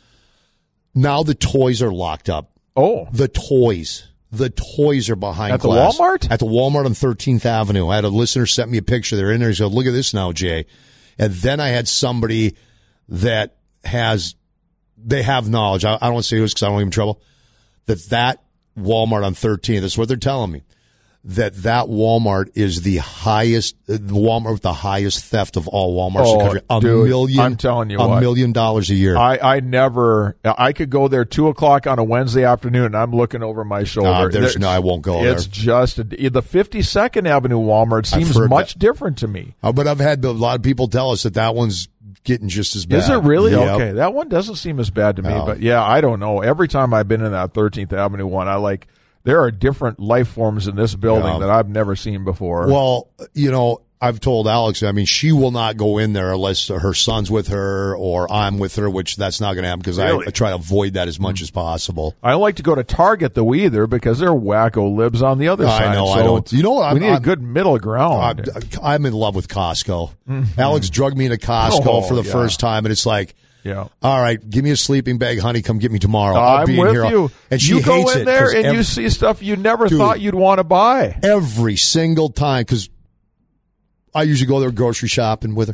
Now the toys are locked up. Oh, the toys. The toys are behind at glass. the Walmart? At the Walmart on thirteenth Avenue. I had a listener sent me a picture. They're in there. He said, look at this now, Jay. And then I had somebody that has, they have knowledge. I, I don't want to say who's because I don't want to get in trouble. That that Walmart on thirteenth. That's what they're telling me. That that Walmart is the highest, the Walmart with the highest theft of all Walmarts Oh, in the country. A dude, million, I'm telling you a what. million dollars a year. I, I never, I could go there two o'clock on a Wednesday afternoon and I'm looking over my shoulder. Uh, there's There- no, I won't go It's there. just, a, the fifty-second Avenue Walmart seems heard much that. different to me. Uh, but I've had a lot of people tell us that that one's getting just as bad. Is it really? Yep. Okay, that one doesn't seem as bad to me, No. but yeah, I don't know. Every time I've been in that thirteenth Avenue one, I like, there are different life forms in this building Yeah. that I've never seen before. Well, you know, I've told Alex, I mean, she will not go in there unless her son's with her or I'm with her, which that's not going to happen because Really? I, I try to avoid that as much as possible. I don't like to go to Target though either because they're wacko libs on the other I side. know, I so don't- you know what, we I'm- need a I'm- good middle ground. I'm, I'm in love with Costco. Alex drugged me into Costco Oh, for the yeah. first time, and it's like, yeah. all right, give me a sleeping bag, honey. Come get me tomorrow. Uh, I'll I'm be in with here. you. And she you go hates in it there 'cause and every, you see stuff you never Dude. thought you'd want to buy. every single time, because I usually go there grocery shopping with her.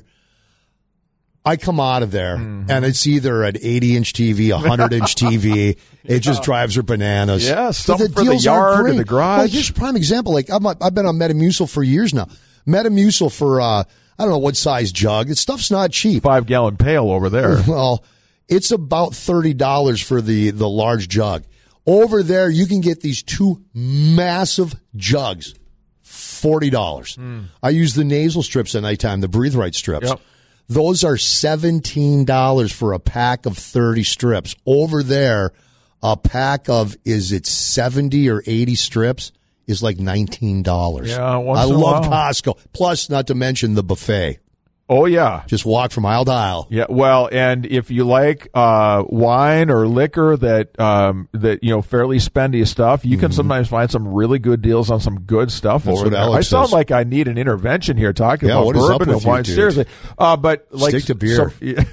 I come out of there, Mm-hmm. and it's either an eighty-inch T V, a hundred-inch T V. It just drives her bananas. Yeah, But something for the deals aren't yard or great. the garage. Like, here's a prime example. Like I'm, I've been on Metamucil for years now. Metamucil for uh, I don't know what size jug. This stuff's not cheap. Five gallon pail over there. Well, it's about thirty dollars for the, the large jug. Over there, you can get these two massive jugs, forty dollars. I use the nasal strips at nighttime, the Breathe Right strips. Yep. Those are seventeen dollars for a pack of thirty strips. Over there, a pack of, is it seventy or eighty strips? Is like nineteen dollars. Yeah, once I in a love while. Costco. Plus, not to mention the buffet. Oh, yeah. Just walk from aisle to aisle. Yeah, well, and if you like uh, wine or liquor that um, that you know fairly spendy stuff, you can sometimes find some really good deals on some good stuff Mm-hmm. That's over what there. Alex I sound says. like I need an intervention here talking Yeah, about what is up bourbon with and you, wine. dude? Seriously, uh, but like Stick to beer.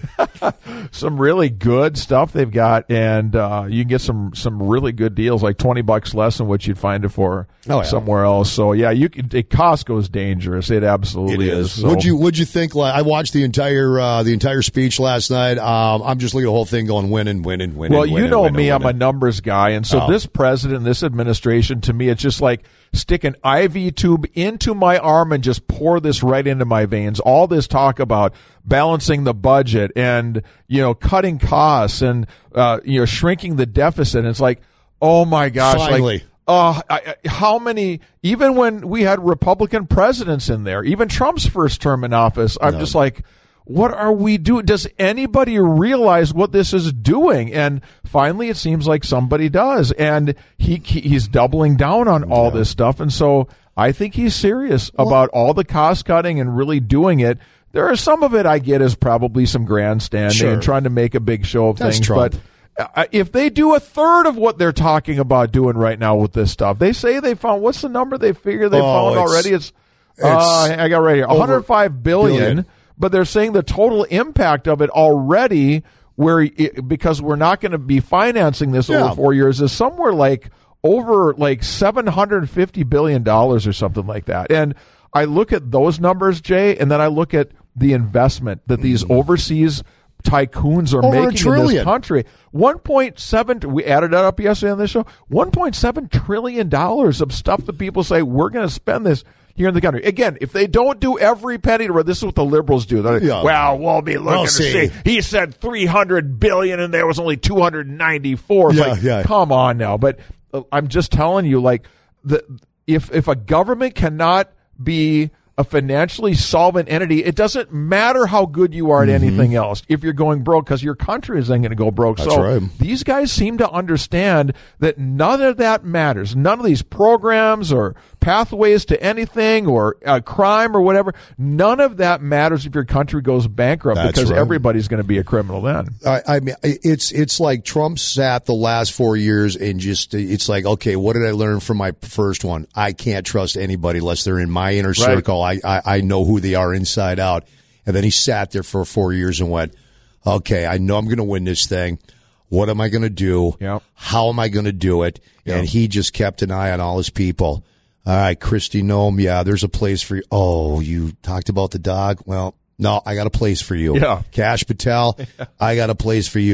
Some, some really good stuff they've got, and uh, you can get some some really good deals, like twenty bucks less than what you'd find it for Oh, yeah. somewhere else. So yeah, you can. It, Costco's dangerous. It absolutely It is. So. What'd you What'd you think? Like, I watched the entire uh, the entire speech last night. Um, I'm just looking at the whole thing, going winning, winning, winning. Well, you winning, know winning, me, I'm a winning. numbers guy, and so Oh. this president, this administration, to me, it's just like stick an I V tube into my arm and just pour this right into my veins. All this talk about balancing the budget and, you know, cutting costs and, uh, you know, shrinking the deficit. And it's like, oh my gosh, Finally. like, uh, I, I- how many, even when we had Republican presidents in there, even Trump's first term in office, I'm just like, what are we doing? Does anybody realize what this is doing? And finally, it seems like somebody does. And he, he he's doubling down on all this stuff. And so I think he's serious about all the cost cutting and really doing it. There are some of it I get is probably some grandstanding Sure. and trying to make a big show of That's things. Trump. But uh, if they do a third of what they're talking about doing right now with this stuff, they say they found, what's the number they figure they Oh, found it's- already? It's, it's uh, I got right here, over one hundred five billion. billion. But they're saying the total impact of it already, where it, because we're not going to be financing this Yeah. over four years, is somewhere like over like seven hundred fifty billion dollars or something like that. And I look at those numbers, Jay, and then I look at the investment that these overseas tycoons are Mm-hmm. Over a making in this trillion. country. one point seven, we added that up yesterday on this show, one point seven trillion dollars of stuff that people say we're going to spend this here in the country. Again, if they don't do every penny to, this is what the liberals do. They're like, Yeah. well, we'll be looking We'll to see. see. He said three hundred billion and there was only two hundred ninety-four. It's Yeah, like, yeah. come on now. But uh, I'm just telling you, like, the if if a government cannot be a financially solvent entity, it doesn't matter how good you are at anything else if you're going broke, because your country isn't going to go broke. That's so right. these guys seem to understand that none of that matters. None of these programs or pathways to anything or uh, crime or whatever, none of that matters if your country goes bankrupt, That's because right. everybody's going to be a criminal then. I, I mean, it's it's like Trump sat the last four years and just it's like, okay, what did I learn from my first one? I can't trust anybody unless they're in my inner circle. I, I I know who they are inside out. And then he sat there for four years and went, okay, I know I'm going to win this thing. What am I going to do? Yep. How am I going to do it? Yep. And he just kept an eye on all his people. All right, Christy Nome, yeah, there's a place for you. Oh, you talked about the dog? Well, no, I got a place for you. Yeah. Cash Patel, I got a place for you.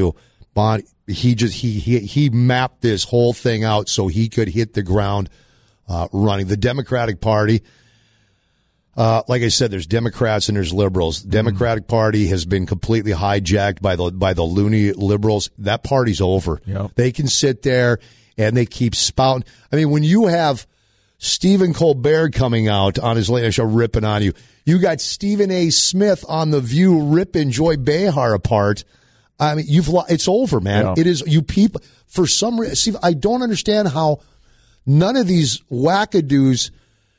Bonnie, he just he he he mapped this whole thing out so he could hit the ground uh, running. The Democratic Party, uh, like I said, there's Democrats and there's liberals. The Democratic mm-hmm. Party has been completely hijacked by the by the loony liberals. That party's over. Yep. They can sit there and they keep spouting. I mean, when you have Stephen Colbert coming out on his latest show ripping on you, you got Stephen A. Smith on The View ripping Joy Behar apart. I mean, you've it's over, man. Yeah. It is you people for some reason. See, I don't understand how none of these wackadoos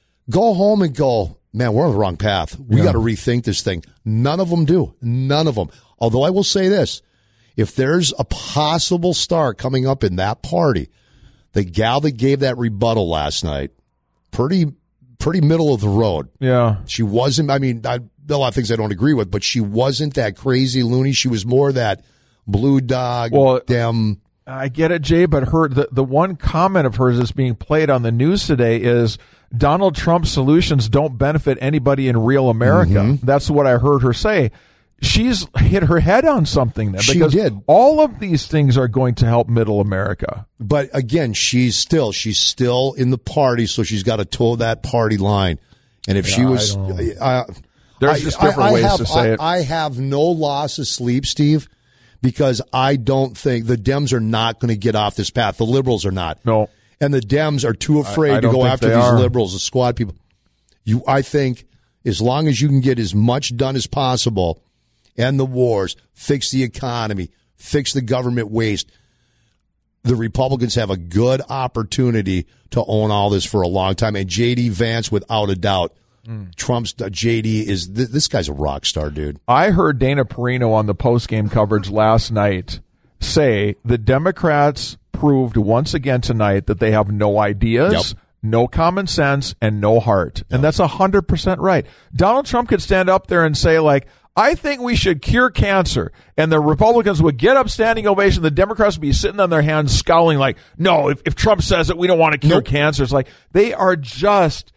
go home and go, man, we're on the wrong path. We Yeah. got to rethink this thing. None of them do. None of them. Although I will say this, if there's a possible star coming up in that party, the gal that gave that rebuttal last night, pretty pretty middle of the road. Yeah. She wasn't, I mean, I, a lot of things I don't agree with, but she wasn't that crazy loony. She was more that blue dog, Well, dem. I get it, Jay, but her the, the one comment of hers that's being played on the news today is Donald Trump's solutions don't benefit anybody in real America. Mm-hmm. That's what I heard her say. She's hit her head on something then, She because did. all of these things are going to help middle America. But again, she's still, she's still in the party, so she's got to toe that party line. And if she Yeah, was, I don't- uh, There's I- just different I- I ways have, to say I, it. I have no loss of sleep, Steve, because I don't think the Dems are not going to get off this path. The liberals are not. No. And the Dems are too afraid I to don't go think after they these are. liberals, the squad people. You, I think, as long as you can get as much done as possible, end the wars, fix the economy, fix the government waste, the Republicans have a good opportunity to own all this for a long time. And J D. Vance, without a doubt, mm. Trump's uh, J D is th- this guy's a rock star, dude. I heard Dana Perino on the post-game coverage last night say the Democrats proved once again tonight that they have no ideas, Yep. no common sense, and no heart. And that's one hundred percent right. Donald Trump could stand up there and say, like, I think we should cure cancer. And the Republicans would get up standing ovation. The Democrats would be sitting on their hands scowling like, no, if, if Trump says it, we don't want to cure Nope. cancer. It's like they are just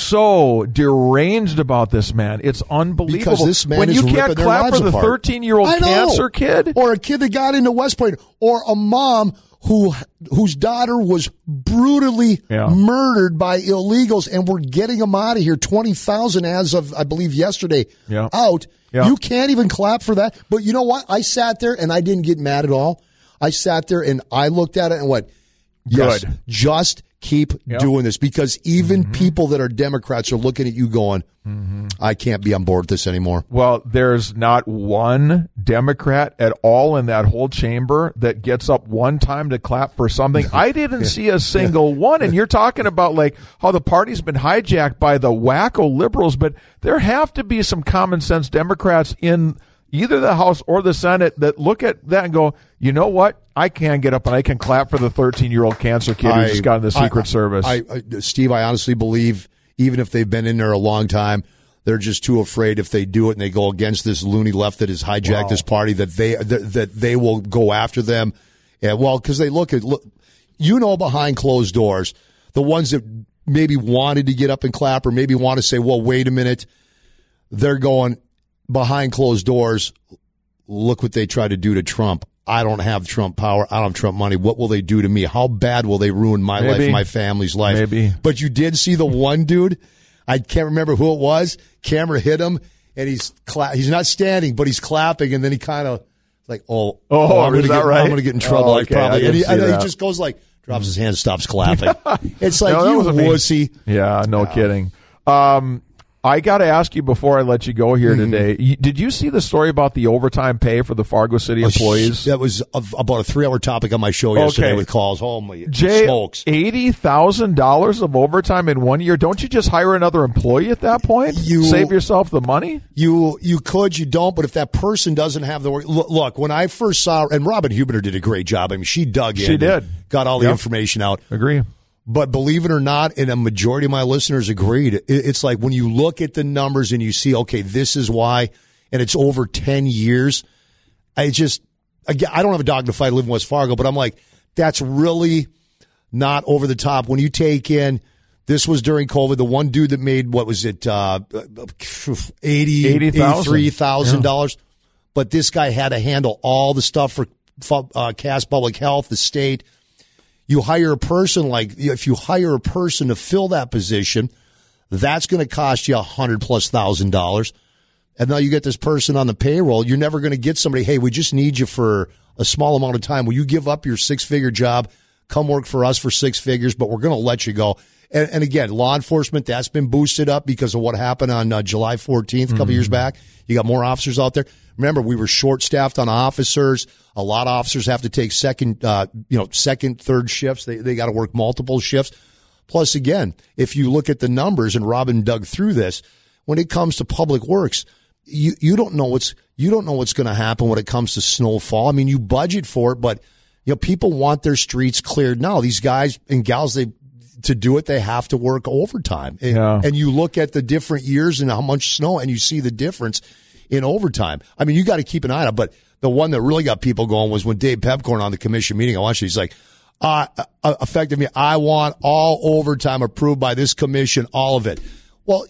so deranged about this man. It's unbelievable. Because this man when is you can't ripping their clap lives for the apart. thirteen-year-old I know. cancer kid. Or a kid that got into West Point, or a mom who whose daughter was brutally Yeah. murdered by illegals, and we're getting them out of here. twenty thousand as of, I believe, yesterday Yeah. out. Yeah. You can't even clap for that. But you know what? I sat there and I didn't get mad at all. I sat there and I looked at it and went, yes, Good. just keep Yep. doing this, because even Mm-hmm. people that are Democrats are looking at you going, Mm-hmm. I can't be on board with this anymore. Well, there's not one Democrat at all in that whole chamber that gets up one time to clap for something. I didn't see a single one. And you're talking about like how the party's been hijacked by the wacko liberals, but there have to be some common sense Democrats in either the House or the Senate that look at that and go, you know what? I can get up and I can clap for the thirteen-year-old cancer kid who just got in the Secret I, Service. I, I, Steve, I honestly believe even if they've been in there a long time, they're just too afraid if they do it and they go against this loony left that has hijacked Wow. this party that they that, that they will go after them. And well, because they look at look, you know, behind closed doors, the ones that maybe wanted to get up and clap or maybe want to say, well, wait a minute, they're going behind closed doors. Look what they try to do to Trump. I don't have Trump power. I don't have Trump money. What will they do to me? How bad will they ruin my Maybe. life, my family's life? Maybe. But you did see the one dude. I can't remember who it was. Camera hit him, and he's cla- he's not standing, but he's clapping, and then he kind of like, oh, Oh, I'm is gonna that get, right? I'm going to get in trouble. Oh, like, okay. I probably, and, didn't he, see and then that. he just goes like, drops his hand, stops clapping. It's like, No, that you wasn't me. wussy. Yeah, no kidding. Um, I got to ask you before I let you go here Mm-hmm. today. You, did you see the story about the overtime pay for the Fargo City employees? That was a, about a three-hour topic on my show yesterday Okay. with calls. Holy Jay, smokes. eighty thousand dollars of overtime in one year. Don't you just hire another employee at that point? You- Save yourself the money? You you could, you don't, but if that person doesn't have the work, look, look, when I first saw, and Robin Huberter did a great job. I mean, she dug in. She did. and got all the Yep. information out. Agree. But believe it or not, and a majority of my listeners agreed, it- it's like when you look at the numbers and you see, okay, this is why, and it's over ten years, I just, again, I don't have a dog in the fight. I live in West Fargo, but I'm like, that's really not over the top. When you take in, this was during COVID, the one dude that made, what was it, uh, eighty, eighty thousand eighty-three thousand dollars. But this guy had to handle all the stuff for uh, Cass Public Health, the state. You hire a person like, if you hire a person to fill that position, that's going to cost you a hundred plus thousand dollars. And now you get this person on the payroll. You're never going to get somebody, hey, we just need you for a small amount of time. Will you give up your six-figure job, come work for us for six figures, but we're going to let you go. And, and again, law enforcement, that's been boosted up because of what happened on uh, July fourteenth, a couple mm-hmm. years back. You got more officers out there. Remember, we were short-staffed on officers. A lot of officers have to take second, uh, you know, second, third shifts. They they got to work multiple shifts. Plus, again, if you look at the numbers, and Robin dug through this, when it comes to public works, you you don't know what's you don't know what's going to happen when it comes to snowfall. I mean, you budget for it, but you know, people want their streets cleared now. These guys and gals, they to do it, they have to work overtime. And, yeah. and you look at the different years and how much snow, and you see the difference in overtime. I mean, you got to keep an eye on it. But the one that really got people going was when Dave Pepcorn on the commission meeting, I watched it, he's like, uh, uh, effectively, I want all overtime approved by this commission, all of it. Well,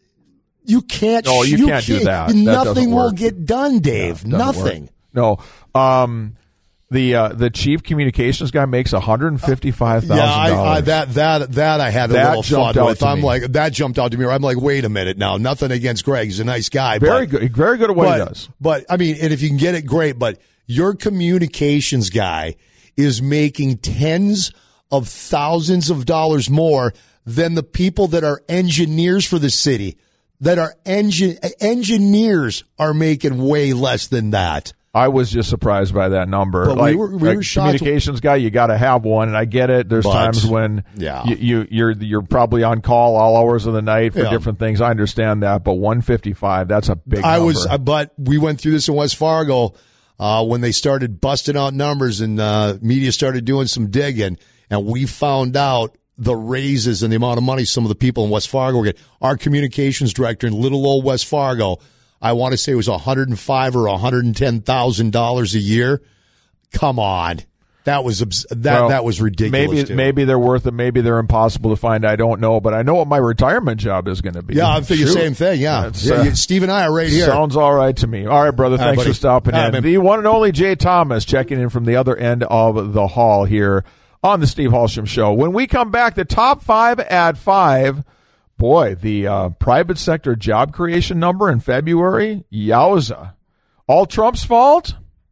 you can't. No, you, you can't, can't do that. Nothing that will get done, Dave. Yeah, Nothing. Work. No. Um, The uh, the chief communications guy makes one hundred fifty-five thousand dollars. Yeah, I, I, that that that I had a that little fun with. I'm me. like, that jumped out to me. I'm like, wait a minute now. Nothing against Greg. He's a nice guy. Very but, good. Very good at what but, he does. But I mean, and if you can get it, great. But your communications guy is making tens of thousands of dollars more than the people that are engineers for the city. That are engin engineers are making way less than that. I was just surprised by that number. But like, we were, we like were shocked. Communications guy, you got to have one, and I get it. There's but, times when yeah. you, you you're you're probably on call all hours of the night for yeah. different things. I understand that, but one fifty-five, that's a big. I number. was, but we went through this in West Fargo uh, when they started busting out numbers, and uh, media started doing some digging, and we found out the raises and the amount of money some of the people in West Fargo were getting. Our communications director in little old West Fargo, I want to say it was one hundred five thousand dollars or one hundred ten thousand dollars a year. Come on. That was that well, that was ridiculous. Maybe too. maybe they're worth it. Maybe they're impossible to find. I don't know, but I know what my retirement job is going to be. Yeah, I'm thinking the same thing. Yeah, yeah uh, Steve and I are right here. Sounds all right to me. All right, brother. Thanks right, for stopping all in. Right, the one and only Jay Thomas checking in from the other end of the hall here on the Steve Halsham Show. When we come back, the top five at five. Boy, the uh, private sector job creation number in February, yowza. All Trump's fault?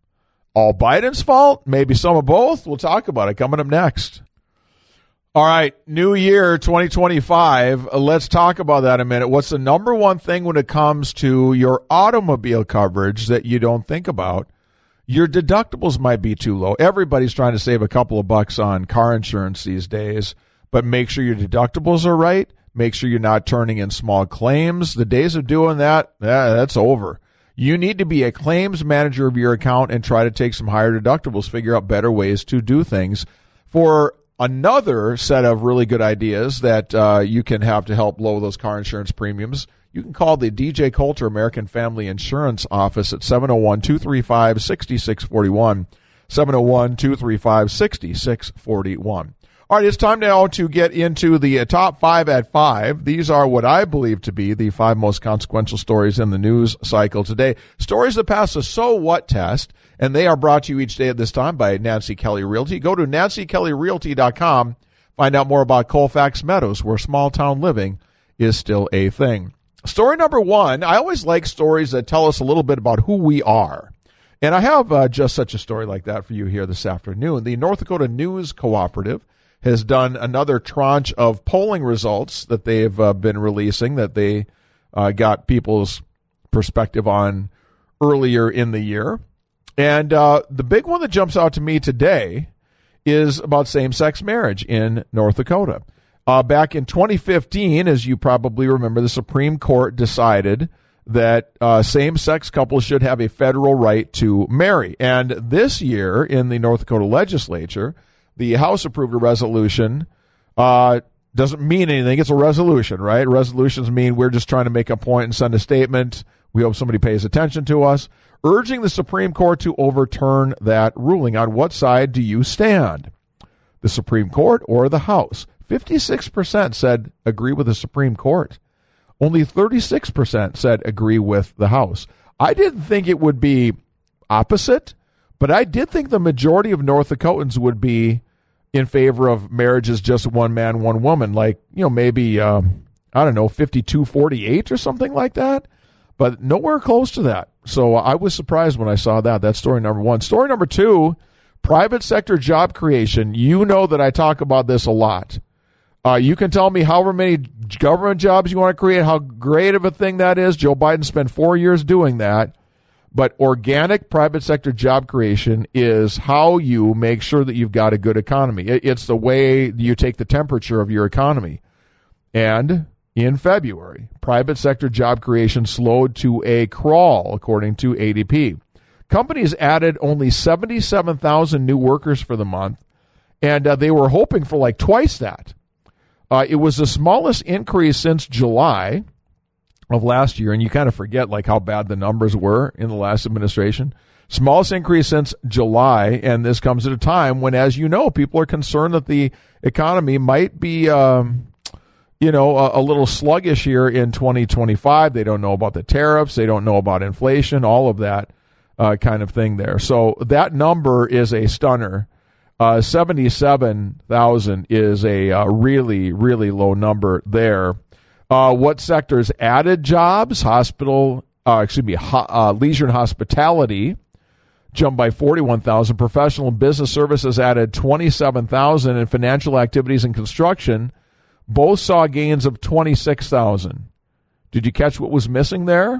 All Biden's fault? Maybe some of both? We'll talk about it coming up next. All right, new year twenty twenty-five. Uh, let's talk about that in a minute. What's the number one thing when it comes to your automobile coverage that you don't think about? Your deductibles might be too low. Everybody's trying to save a couple of bucks on car insurance these days, but make sure your deductibles are right. Make sure you're not turning in small claims. The days of doing that, yeah, that's over. You need to be a claims manager of your account and try to take some higher deductibles, figure out better ways to do things. For another set of really good ideas that uh, you can have to help lower those car insurance premiums, you can call the D J Coulter American Family Insurance Office at seven oh one, two three five, six six four one, seven oh one, two three five, six six four one. All right, it's time now to get into the uh, top five at five. These are what I believe to be the five most consequential stories in the news cycle today. Stories that pass a so what test, and they are brought to you each day at this time by Nancy Kelly Realty. Go to nancy kelly realty dot com. Find out more about Colfax Meadows, where small town living is still a thing. Story number one, I always like stories that tell us a little bit about who we are. And I have uh, just such a story like that for you here this afternoon. The North Dakota News Cooperative has done another tranche of polling results that they've uh, been releasing that they uh, got people's perspective on earlier in the year. And uh, the big one that jumps out to me today is about same-sex marriage in North Dakota. Uh, back in twenty fifteen, as you probably remember, the Supreme Court decided that uh, same-sex couples should have a federal right to marry. And this year in the North Dakota legislature, the House approved a resolution. Uh, doesn't mean anything. It's a resolution, right? Resolutions mean we're just trying to make a point and send a statement. We hope somebody pays attention to us. Urging the Supreme Court to overturn that ruling. On what side do you stand? The Supreme Court or the House? fifty-six percent said agree with the Supreme Court. Only thirty-six percent said agree with the House. I didn't think it would be opposite, But I did think the majority of North Dakotans would be in favor of marriage as just one man, one woman, like, you know, maybe, um, I don't know, fifty-two forty-eight or something like that, but nowhere close to that. So I was surprised when I saw that. That's story number one. Story number two, private sector job creation. You know that I talk about this a lot. Uh, you can tell me however many government jobs you want to create, how great of a thing that is. Joe Biden spent four years doing that. But organic private sector job creation is how you make sure that you've got a good economy. It's the way you take the temperature of your economy. And in February, private sector job creation slowed to a crawl, according to A D P. Companies added only seventy-seven thousand new workers for the month, and uh, they were hoping for like twice that. Uh, it was the smallest increase since July of last year, and you kind of forget like how bad the numbers were in the last administration. Smallest increase since July, and this comes at a time when, as you know, people are concerned that the economy might be, um, you know, a, a little sluggish here in twenty twenty-five. They don't know about the tariffs. They don't know about inflation, all of that uh, kind of thing there. So that number is a stunner. Uh, seventy-seven thousand is a uh, really, really low number there. Uh, what sectors added jobs? Hospital, uh, excuse me, ho- uh, leisure and hospitality jumped by forty-one thousand. Professional and business services added twenty-seven thousand, and financial activities and construction both saw gains of twenty-six thousand. Did you catch what was missing there?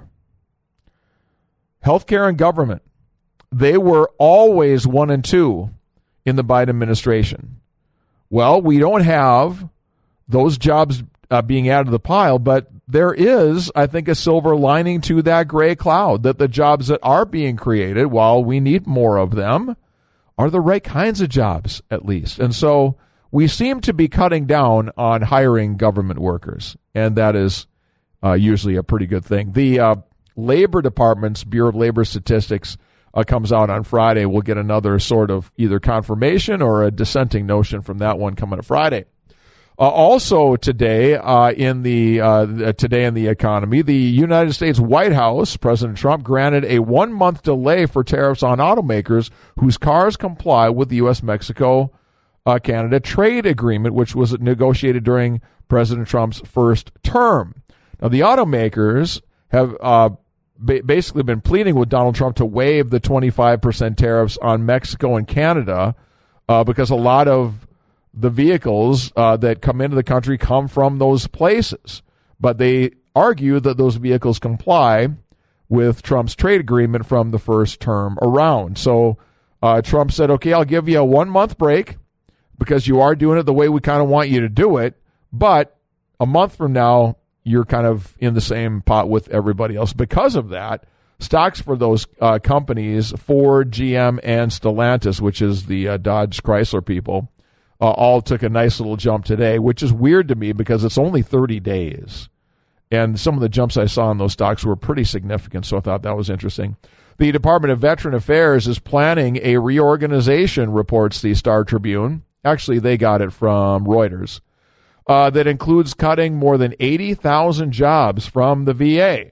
Healthcare and government. They were always one and two in the Biden administration. Well, we don't have those jobs uh, being added to the pile, but there is, I think, a silver lining to that gray cloud, that the jobs that are being created, while we need more of them, are the right kinds of jobs, at least. And so we seem to be cutting down on hiring government workers, and that is uh, usually a pretty good thing. The uh, Labor Department's Bureau of Labor Statistics uh, comes out on Friday. We'll get another sort of either confirmation or a dissenting notion from that one coming up Friday. Uh, also today, uh, in the uh, today in the economy, the United States White House, President Trump granted a one-month delay for tariffs on automakers whose cars comply with the U S Mexico uh, Canada trade agreement, which was negotiated during President Trump's first term. Now, the automakers have uh, ba- basically been pleading with Donald Trump to waive the twenty-five percent tariffs on Mexico and Canada uh, because a lot of the vehicles uh, that come into the country come from those places. But they argue that those vehicles comply with Trump's trade agreement from the first term around. So uh, Trump said, okay, I'll give you a one-month break because you are doing it the way we kind of want you to do it. But a month from now, you're kind of in the same pot with everybody else. Because of that, stocks for those uh, companies, Ford, G M, and Stellantis, which is the uh, Dodge Chrysler people, Uh, all took a nice little jump today, which is weird to me because it's only thirty days. And some of the jumps I saw in those stocks were pretty significant, so I thought that was interesting. The Department of Veteran Affairs is planning a reorganization, reports the Star Tribune. Actually, they got it from Reuters. Uh, that includes cutting more than eighty thousand jobs from the V A.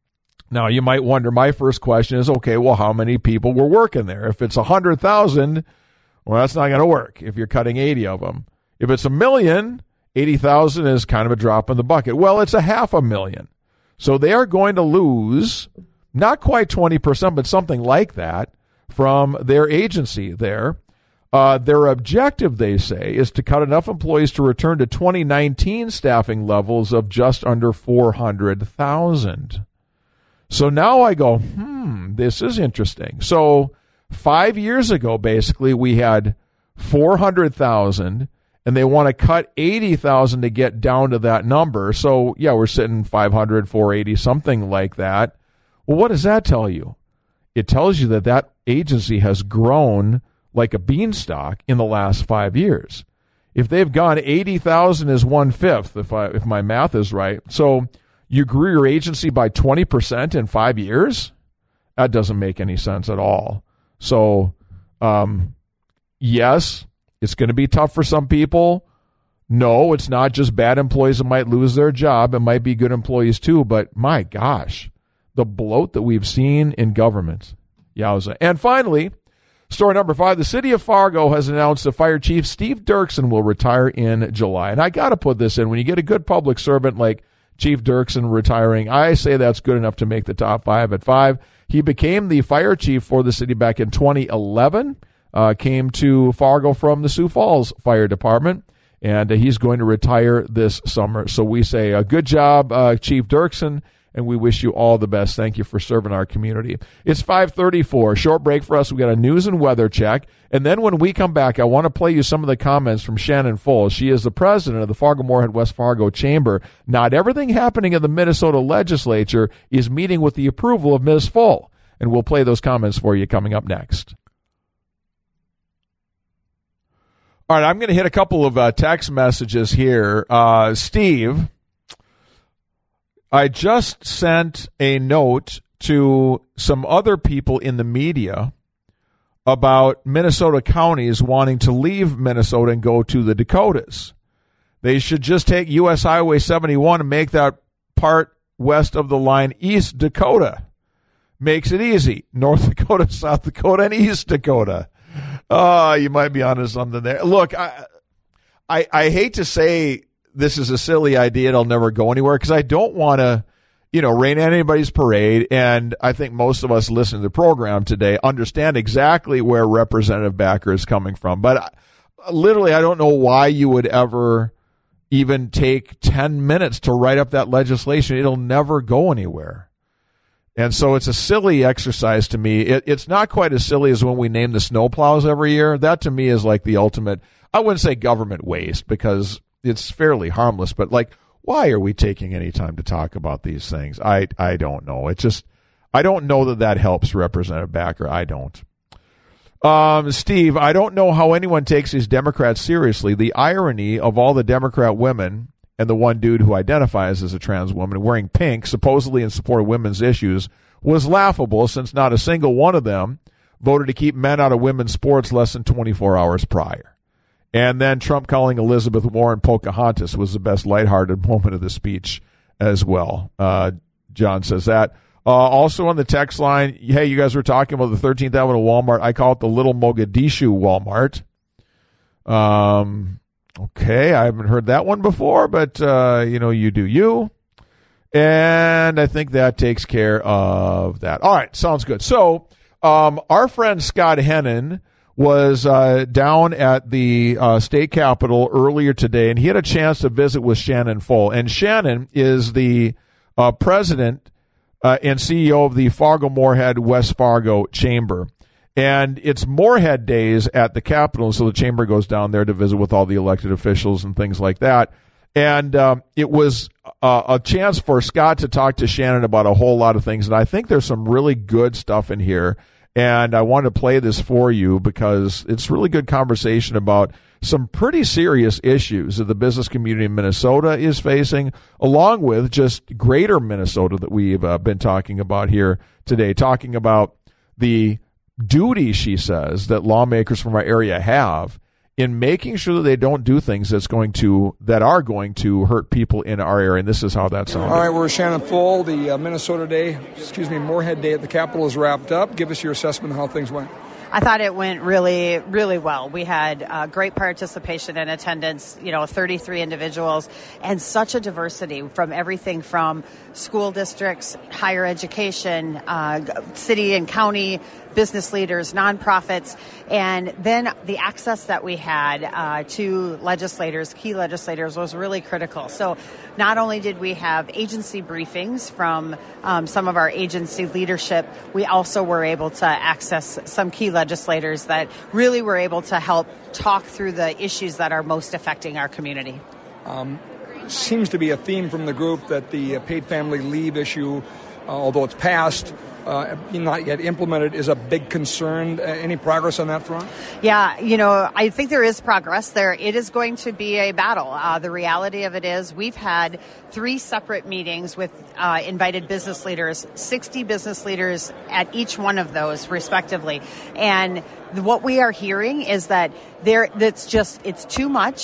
Now, you might wonder, my first question is, okay, well, how many people were working there? If it's one hundred thousand, well, that's not going to work if you're cutting eighty of them. If it's a million, eighty thousand is kind of a drop in the bucket. Well, it's a half a million. So they are going to lose not quite twenty percent, but something like that from their agency there. Uh, their objective, they say, is to cut enough employees to return to twenty nineteen staffing levels of just under four hundred thousand. So now I go, hmm, this is interesting. So Five years ago, basically, we had four hundred thousand, and they want to cut eighty thousand to get down to that number. So, yeah, we're sitting five hundred, four eighty, something like that. Well, what does that tell you? It tells you that that agency has grown like a beanstalk in the last five years. If they've gone eighty thousand is one-fifth, if, I, if my math is right. So you grew your agency by twenty percent in five years? That doesn't make any sense at all. So, um, yes, it's going to be tough for some people. No, it's not just bad employees that might lose their job. It might be good employees too. But my gosh, the bloat that we've seen in government. Yowza. And finally, Story number five, the city of Fargo has announced that Fire Chief Steve Dirksen will retire in July. And I got to put this in. When you get a good public servant like Chief Dirksen retiring, I say that's good enough to make the top five. At five, he became the fire chief for the city back in twenty eleven, uh, came to Fargo from the Sioux Falls Fire Department, and uh, he's going to retire this summer. So we say, uh, good job, uh, Chief Dirksen, and we wish you all the best. Thank you for serving our community. It's five thirty-four. Short break for us. We got a news and weather check. And then when we come back, I want to play you some of the comments from Shannon Full. She is the president of the Fargo-Moorhead West Fargo Chamber. Not everything happening in the Minnesota legislature is meeting with the approval of Miz Full. And we'll play those comments for you coming up next. All right, I'm going to hit a couple of uh, text messages here. Uh, Steve, I just sent a note to some other people in the media about Minnesota counties wanting to leave Minnesota and go to the Dakotas. They should just take U S Highway seventy-one and make that part west of the line East Dakota. Makes it easy. North Dakota, South Dakota, and East Dakota. Oh, you might be onto something there. Look, I, I, I hate to say this is a silly idea. It'll never go anywhere because I don't want to, you know, rain on anybody's parade. And I think most of us listening to the program today understand exactly where Representative Backer is coming from. But I, literally, I don't know why you would ever even take ten minutes to write up that legislation. It'll never go anywhere. And so it's a silly exercise to me. It, it's not quite as silly as when we name the snowplows every year. That to me is like the ultimate, I wouldn't say government waste because it's fairly harmless, but like, why are we taking any time to talk about these things? I, I don't know. It just, I don't know that that helps Representative Backer. I don't. Um, Steve, I don't know how anyone takes these Democrats seriously. The irony of all the Democrat women and the one dude who identifies as a trans woman wearing pink, supposedly in support of women's issues, was laughable since not a single one of them voted to keep men out of women's sports less than twenty-four hours prior. And then Trump calling Elizabeth Warren Pocahontas was the best lighthearted moment of the speech as well. Uh, John says that. Uh, also on the text line, hey, you guys were talking about the thirteenth Avenue Walmart. I call it the Little Mogadishu Walmart. Um... Okay, I haven't heard that one before, but, uh, you know, you do you. And I think that takes care of that. All right, sounds good. So um, our friend Scott Hennon was uh, down at the uh, state capitol earlier today, and he had a chance to visit with Shannon Full. And Shannon is the uh, president uh, and C E O of the Fargo-Moorhead West Fargo Chamber. And it's Moorhead Days at the Capitol, so the chamber goes down there to visit with all the elected officials and things like that. And um, it was uh, a chance for Scott to talk to Shannon about a whole lot of things. And I think there's some really good stuff in here. And I wanted to play this for you because it's really good conversation about some pretty serious issues that the business community in Minnesota is facing, along with just greater Minnesota that we've uh, been talking about here today, talking about the duty, she says, that lawmakers from our area have in making sure that they don't do things that's going to that are going to hurt people in our area. And this is how that sounds. All right, we're Shannon Full. The uh, Minnesota Day, excuse me, Moorhead Day at the Capitol is wrapped up. Give us your assessment of how things went. I thought it went really, really well. We had uh, great participation and attendance, you know, thirty-three individuals, and such a diversity from everything from school districts, higher education, uh, city and county, business leaders, nonprofits, and then the access that we had uh, to legislators, key legislators, was really critical. So not only did we have agency briefings from um, some of our agency leadership, we also were able to access some key legislators that really were able to help talk through the issues that are most affecting our community. Um, seems to be a theme from the group that the paid family leave issue, uh, although it's passed, Uh, not yet implemented, is a big concern. Uh, any progress on that front? Yeah, you know, I think there is progress there. It is going to be a battle. Uh, the reality of it is we've had three separate meetings with uh, invited business leaders, sixty business leaders at each one of those respectively. And what we are hearing is that there, that's just, it's too much.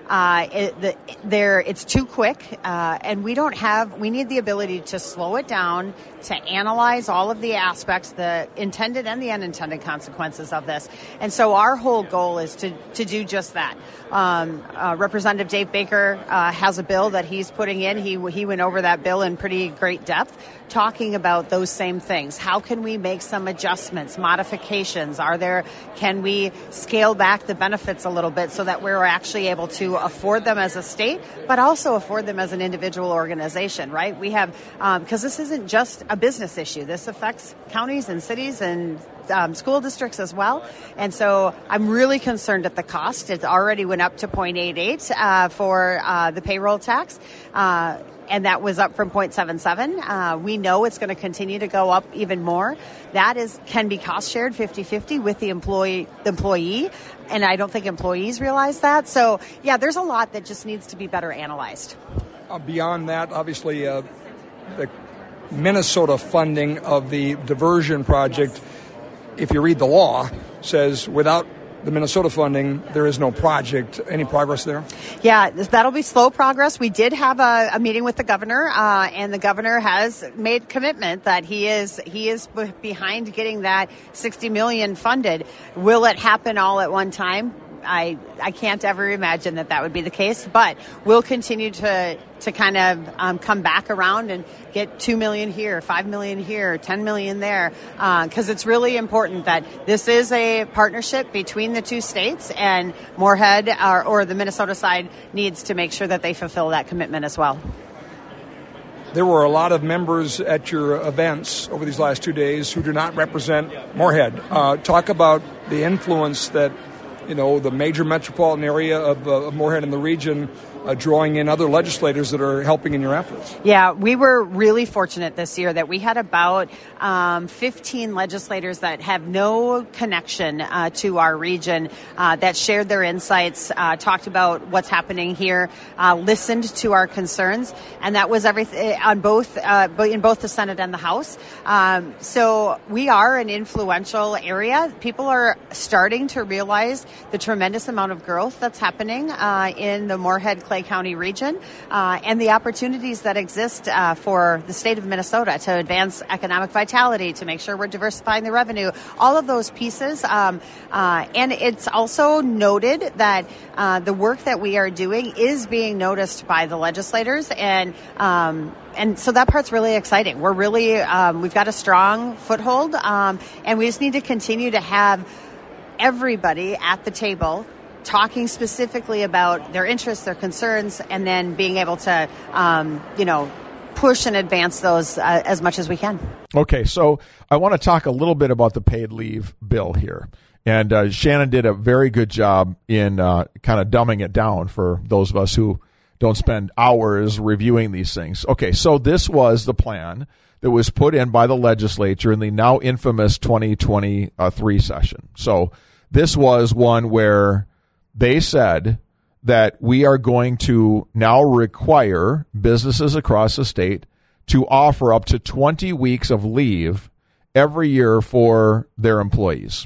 Uh, it, the, there, it's too quick, uh, and we don't have. We need the ability to slow it down, to analyze all of the aspects, the intended and the unintended consequences of this. And so our whole goal is to to do just that. Um, uh, Representative Dave Baker uh, has a bill that he's putting in. He he went over that bill in pretty great depth, talking about those same things. How can we make some adjustments, modifications? Are there? Can we scale back the benefits a little bit so that we're actually able to afford them as a state, but also afford them as an individual organization? Right? We have because um, this isn't just a business issue. This affects counties and cities and Um, school districts as well. And so I'm really concerned at the cost. It already went up to zero point eight eight uh, for uh, the payroll tax, uh, and that was up from zero point seven seven. Uh, we know it's going to continue to go up even more. That is can be cost shared fifty-fifty with the employee, the employee, and I don't think employees realize that. So, yeah, there's a lot that just needs to be better analyzed. Uh, beyond that, obviously, uh, the Minnesota funding of the diversion project, if you read the law, says without the Minnesota funding, there is no project. Any progress there? Yeah, that'll be slow progress. We did have a, a meeting with the governor, uh, and the governor has made commitment that he is he is behind getting that sixty million dollars funded. Will it happen all at one time? I I can't ever imagine that that would be the case, but we'll continue to to kind of um, come back around and get two million here, five million here, ten million there, because uh, it's really important that this is a partnership between the two states, and Moorhead or, or the Minnesota side needs to make sure that they fulfill that commitment as well. There were a lot of members at your events over these last two days who do not represent Moorhead. Uh, talk about the influence that, you know, the major metropolitan area of, uh, of Moorhead and the region uh, drawing in other legislators that are helping in your efforts. Yeah, we were really fortunate this year that we had about um, fifteen legislators that have no connection uh, to our region uh, that shared their insights, uh, talked about what's happening here, uh, listened to our concerns, and that was everything on both uh, in both the Senate and the House. Um, so we are an influential area. People are starting to realize the tremendous amount of growth that's happening uh, in the Moorhead Clay County region, uh, and the opportunities that exist uh, for the state of Minnesota to advance economic vitality, to make sure we're diversifying the revenue, all of those pieces. Um, uh, and it's also noted that uh, the work that we are doing is being noticed by the legislators, and um, And so that part's really exciting. We're really, um, we've got a strong foothold, um, and we just need to continue to have everybody at the table talking specifically about their interests, their concerns, and then being able to, um, you know, push and advance those uh, as much as we can. Okay, so I want to talk a little bit about the paid leave bill here. And uh, Shannon did a very good job in uh, kind of dumbing it down for those of us who don't spend hours reviewing these things. Okay, so this was the plan that was put in by the legislature in the now infamous twenty twenty-three session. So this was one where they said that we are going to now require businesses across the state to offer up to twenty weeks of leave every year for their employees.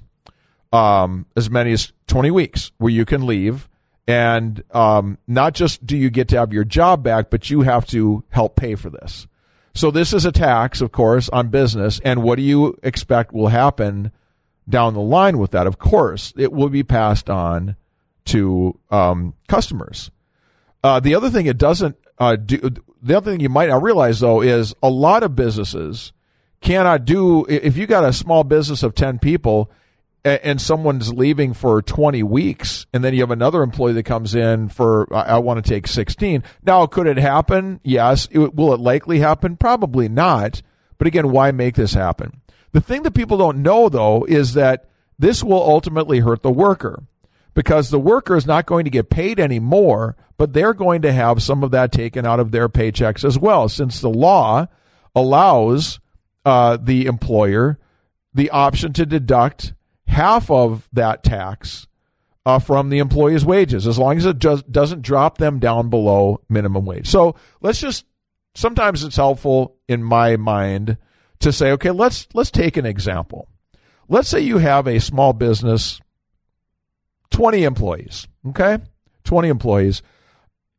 Um, as many as twenty weeks where you can leave. And um, not just do you get to have your job back, but you have to help pay for this. So this is a tax, of course, on business. And what do you expect will happen down the line with that? Of course, it will be passed on to um, customers. Uh, the other thing it doesn't uh, do, the other thing you might not realize, though, is a lot of businesses cannot do, if you got a small business of ten people, and someone's leaving for twenty weeks, and then you have another employee that comes in for, I, I want to take sixteen. Now, could it happen? Yes. It, will it likely happen? Probably not. But again, why make this happen? The thing that people don't know, though, is that this will ultimately hurt the worker, because the worker is not going to get paid any more, but they're going to have some of that taken out of their paychecks as well, since the law allows uh, the employer the option to deduct half of that tax uh, from the employee's wages, as long as it just doesn't drop them down below minimum wage. So let's just, sometimes it's helpful in my mind to say, okay, let's let's take an example. Let's say you have a small business, twenty employees, okay? twenty employees.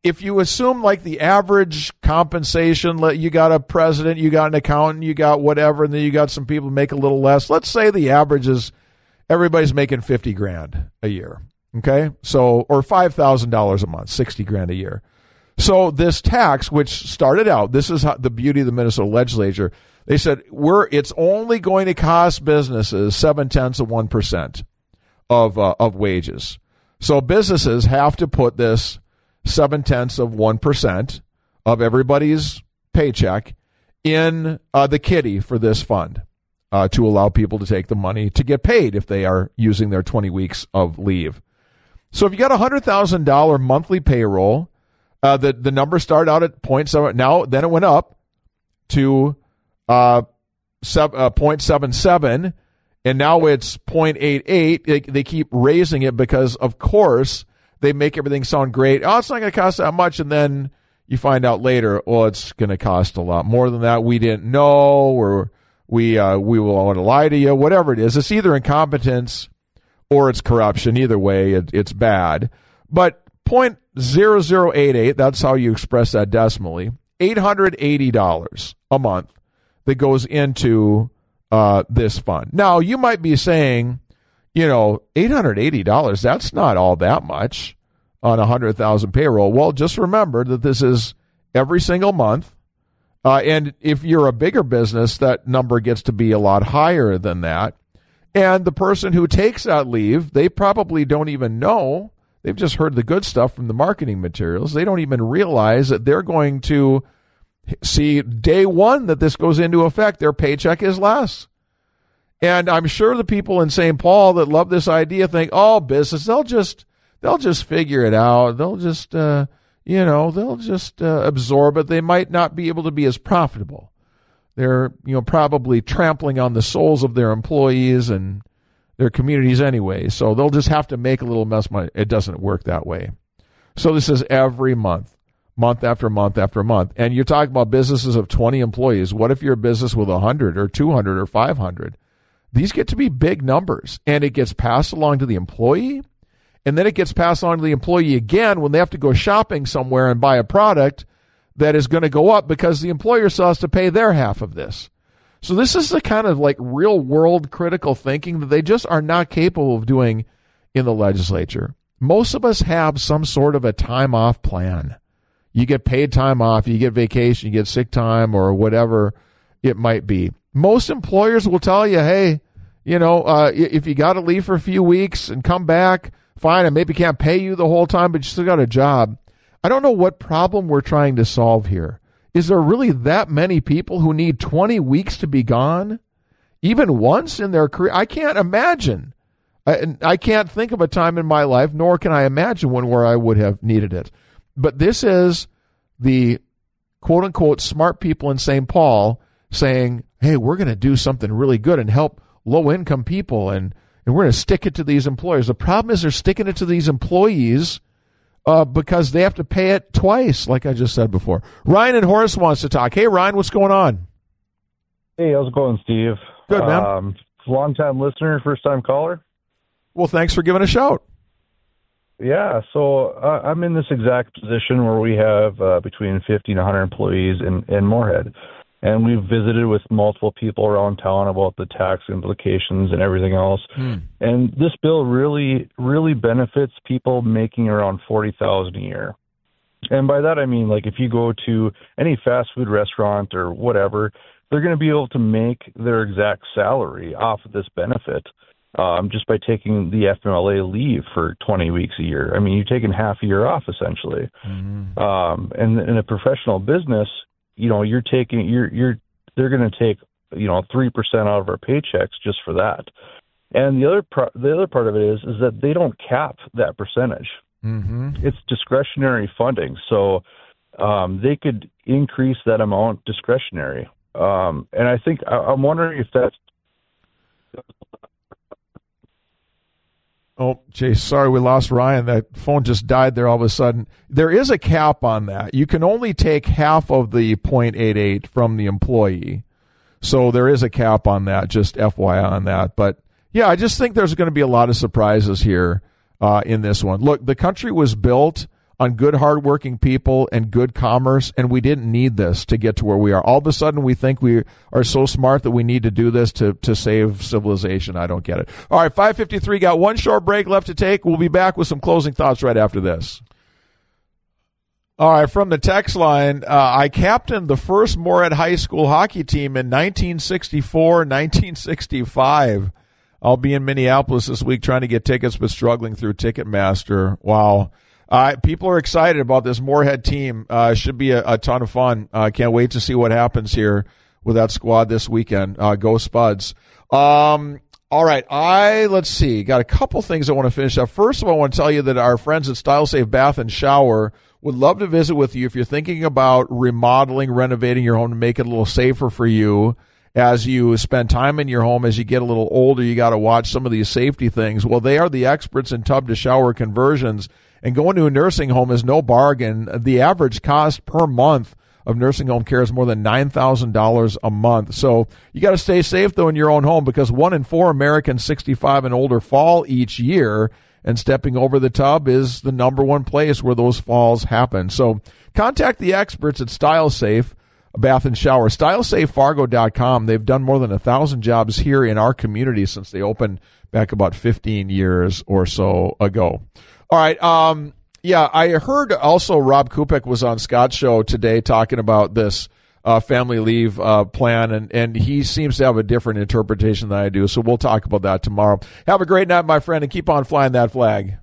if you assume like the average compensation, you got a president, you got an accountant, you got whatever, and then you got some people make a little less. Let's say the average is everybody's making fifty grand a year. Okay. So, or five thousand dollars a month, sixty grand a year. So this tax, which started out, this is how, the beauty of the Minnesota legislature. They said we're, it's only going to cost businesses seven tenths of one percent of, uh, of wages. So businesses have to put this seven tenths of one percent of everybody's paycheck in uh, the kitty for this fund uh, to allow people to take the money to get paid if they are using their twenty weeks of leave. So if you got a one hundred thousand dollars monthly payroll, uh, the, the number started out at zero point seven. Now, then it went up to uh, sub, uh, zero point seven seven, and now it's zero point eight eight. They, they keep raising it because, of course, they make everything sound great. Oh, it's not going to cost that much. And then you find out later, well, it's going to cost a lot more than that. We didn't know, or we uh, we will want to lie to you, whatever it is. It's either incompetence or it's corruption. Either way, it, it's bad. But zero point zero zero eight eight, that's how you express that decimally, eight hundred eighty dollars a month that goes into uh, this fund. Now, you might be saying, you know, eight hundred eighty dollars, that's not all that much on a one hundred thousand payroll. Well, just remember that this is every single month. Uh, and if you're a bigger business, that number gets to be a lot higher than that. And the person who takes that leave, they probably don't even know. They've just heard the good stuff from the marketing materials. They don't even realize that they're going to see day one that this goes into effect, their paycheck is less. And I'm sure the people in Saint Paul that love this idea think, oh, business, they'll just they'll just figure it out. They'll just, uh, you know, they'll just uh, absorb it. They might not be able to be as profitable. They're, you know, probably trampling on the souls of their employees and their communities anyway. So they'll just have to make a little mess money. It doesn't work that way. So this is every month, month after month after month. And you're talking about businesses of twenty employees. What if you're a business with one hundred or two hundred or five hundred? These get to be big numbers, and it gets passed along to the employee, and then it gets passed on to the employee again when they have to go shopping somewhere and buy a product that is going to go up because the employer still has to pay their half of this. So this is the kind of like real world critical thinking that they just are not capable of doing in the legislature. Most of us have some sort of a time off plan. You get paid time off, you get vacation, you get sick time, or whatever it might be. Most employers will tell you, hey, you know, uh, if you got to leave for a few weeks and come back, fine, I maybe can't pay you the whole time, but you still got a job. I don't know what problem we're trying to solve here. Is there really that many people who need twenty weeks to be gone, even once in their career? I can't imagine. I, I can't think of a time in my life, nor can I imagine one where I would have needed it. But this is the quote-unquote smart people in Saint Paul saying, hey, we're going to do something really good and help low-income people, and, and we're going to stick it to these employers. The problem is they're sticking it to these employees uh, because they have to pay it twice, like I just said before. Ryan in Horace wants to talk. Hey, Ryan, what's going on? Hey, how's it going, Steve? Good, man. Um, long-time listener, first-time caller. Well, thanks for giving a shout. Yeah, so uh, I'm in this exact position where we have uh, between fifty and one hundred employees in, in Moorhead. And we've visited with multiple people around town about the tax implications and everything else. Hmm. And this bill really, really benefits people making around forty thousand dollars a year. And by that, I mean, like, if you go to any fast food restaurant or whatever, they're going to be able to make their exact salary off of this benefit um, just by taking the F M L A leave for twenty weeks a year. I mean, you're taking half a year off, essentially. Mm-hmm. Um, and in a professional business, you know, you're taking, you're, you're, they're going to take, you know, three percent out of our paychecks just for that. And the other part, the other part of it is, is that they don't cap that percentage. Mm-hmm. It's discretionary funding. So, um, they could increase that amount discretionary. Um, and I think, I, I'm wondering if that's. Oh, Jay, sorry, we lost Ryan. That phone just died there all of a sudden. There is a cap on that. You can only take half of the zero point eight eight from the employee. So there is a cap on that, just F Y I on that. But, yeah, I just think there's going to be a lot of surprises here uh, in this one. Look, the country was built on good, hardworking people and good commerce, and we didn't need this to get to where we are. All of a sudden, we think we are so smart that we need to do this to, to save civilization. I don't get it. All right, five fifty-three, got one short break left to take. We'll be back with some closing thoughts right after this. All right, from the text line, uh, I captained the first Moorhead High School hockey team in nineteen sixty-four, nineteen sixty-five. I'll be in Minneapolis this week trying to get tickets, but struggling through Ticketmaster. Wow. Uh, people are excited about this Moorhead team. Uh, should be a, a ton of fun. I uh, can't wait to see what happens here with that squad this weekend. Uh, go Spuds. Um, all right. I, let's see, got a couple things I want to finish up. First of all, I want to tell you that our friends at Style Safe Bath and Shower would love to visit with you if you're thinking about remodeling, renovating your home to make it a little safer for you as you spend time in your home. As you get a little older, you got to watch some of these safety things. Well, they are the experts in tub to shower conversions. And going to a nursing home is no bargain. The average cost per month of nursing home care is more than nine thousand dollars a month. So you got to stay safe, though, in your own home, because one in four Americans sixty-five and older fall each year, and stepping over the tub is the number one place where those falls happen. So contact the experts at Style Safe Bath and Shower. Style Safe Fargo dot com. They've done more than a thousand jobs here in our community since they opened back about fifteen years or so ago. All right. Um, yeah, I heard also Rob Kupek was on Scott's show today talking about this uh, family leave uh, plan, and, and he seems to have a different interpretation than I do. So we'll talk about that tomorrow. Have a great night, my friend, and keep on flying that flag.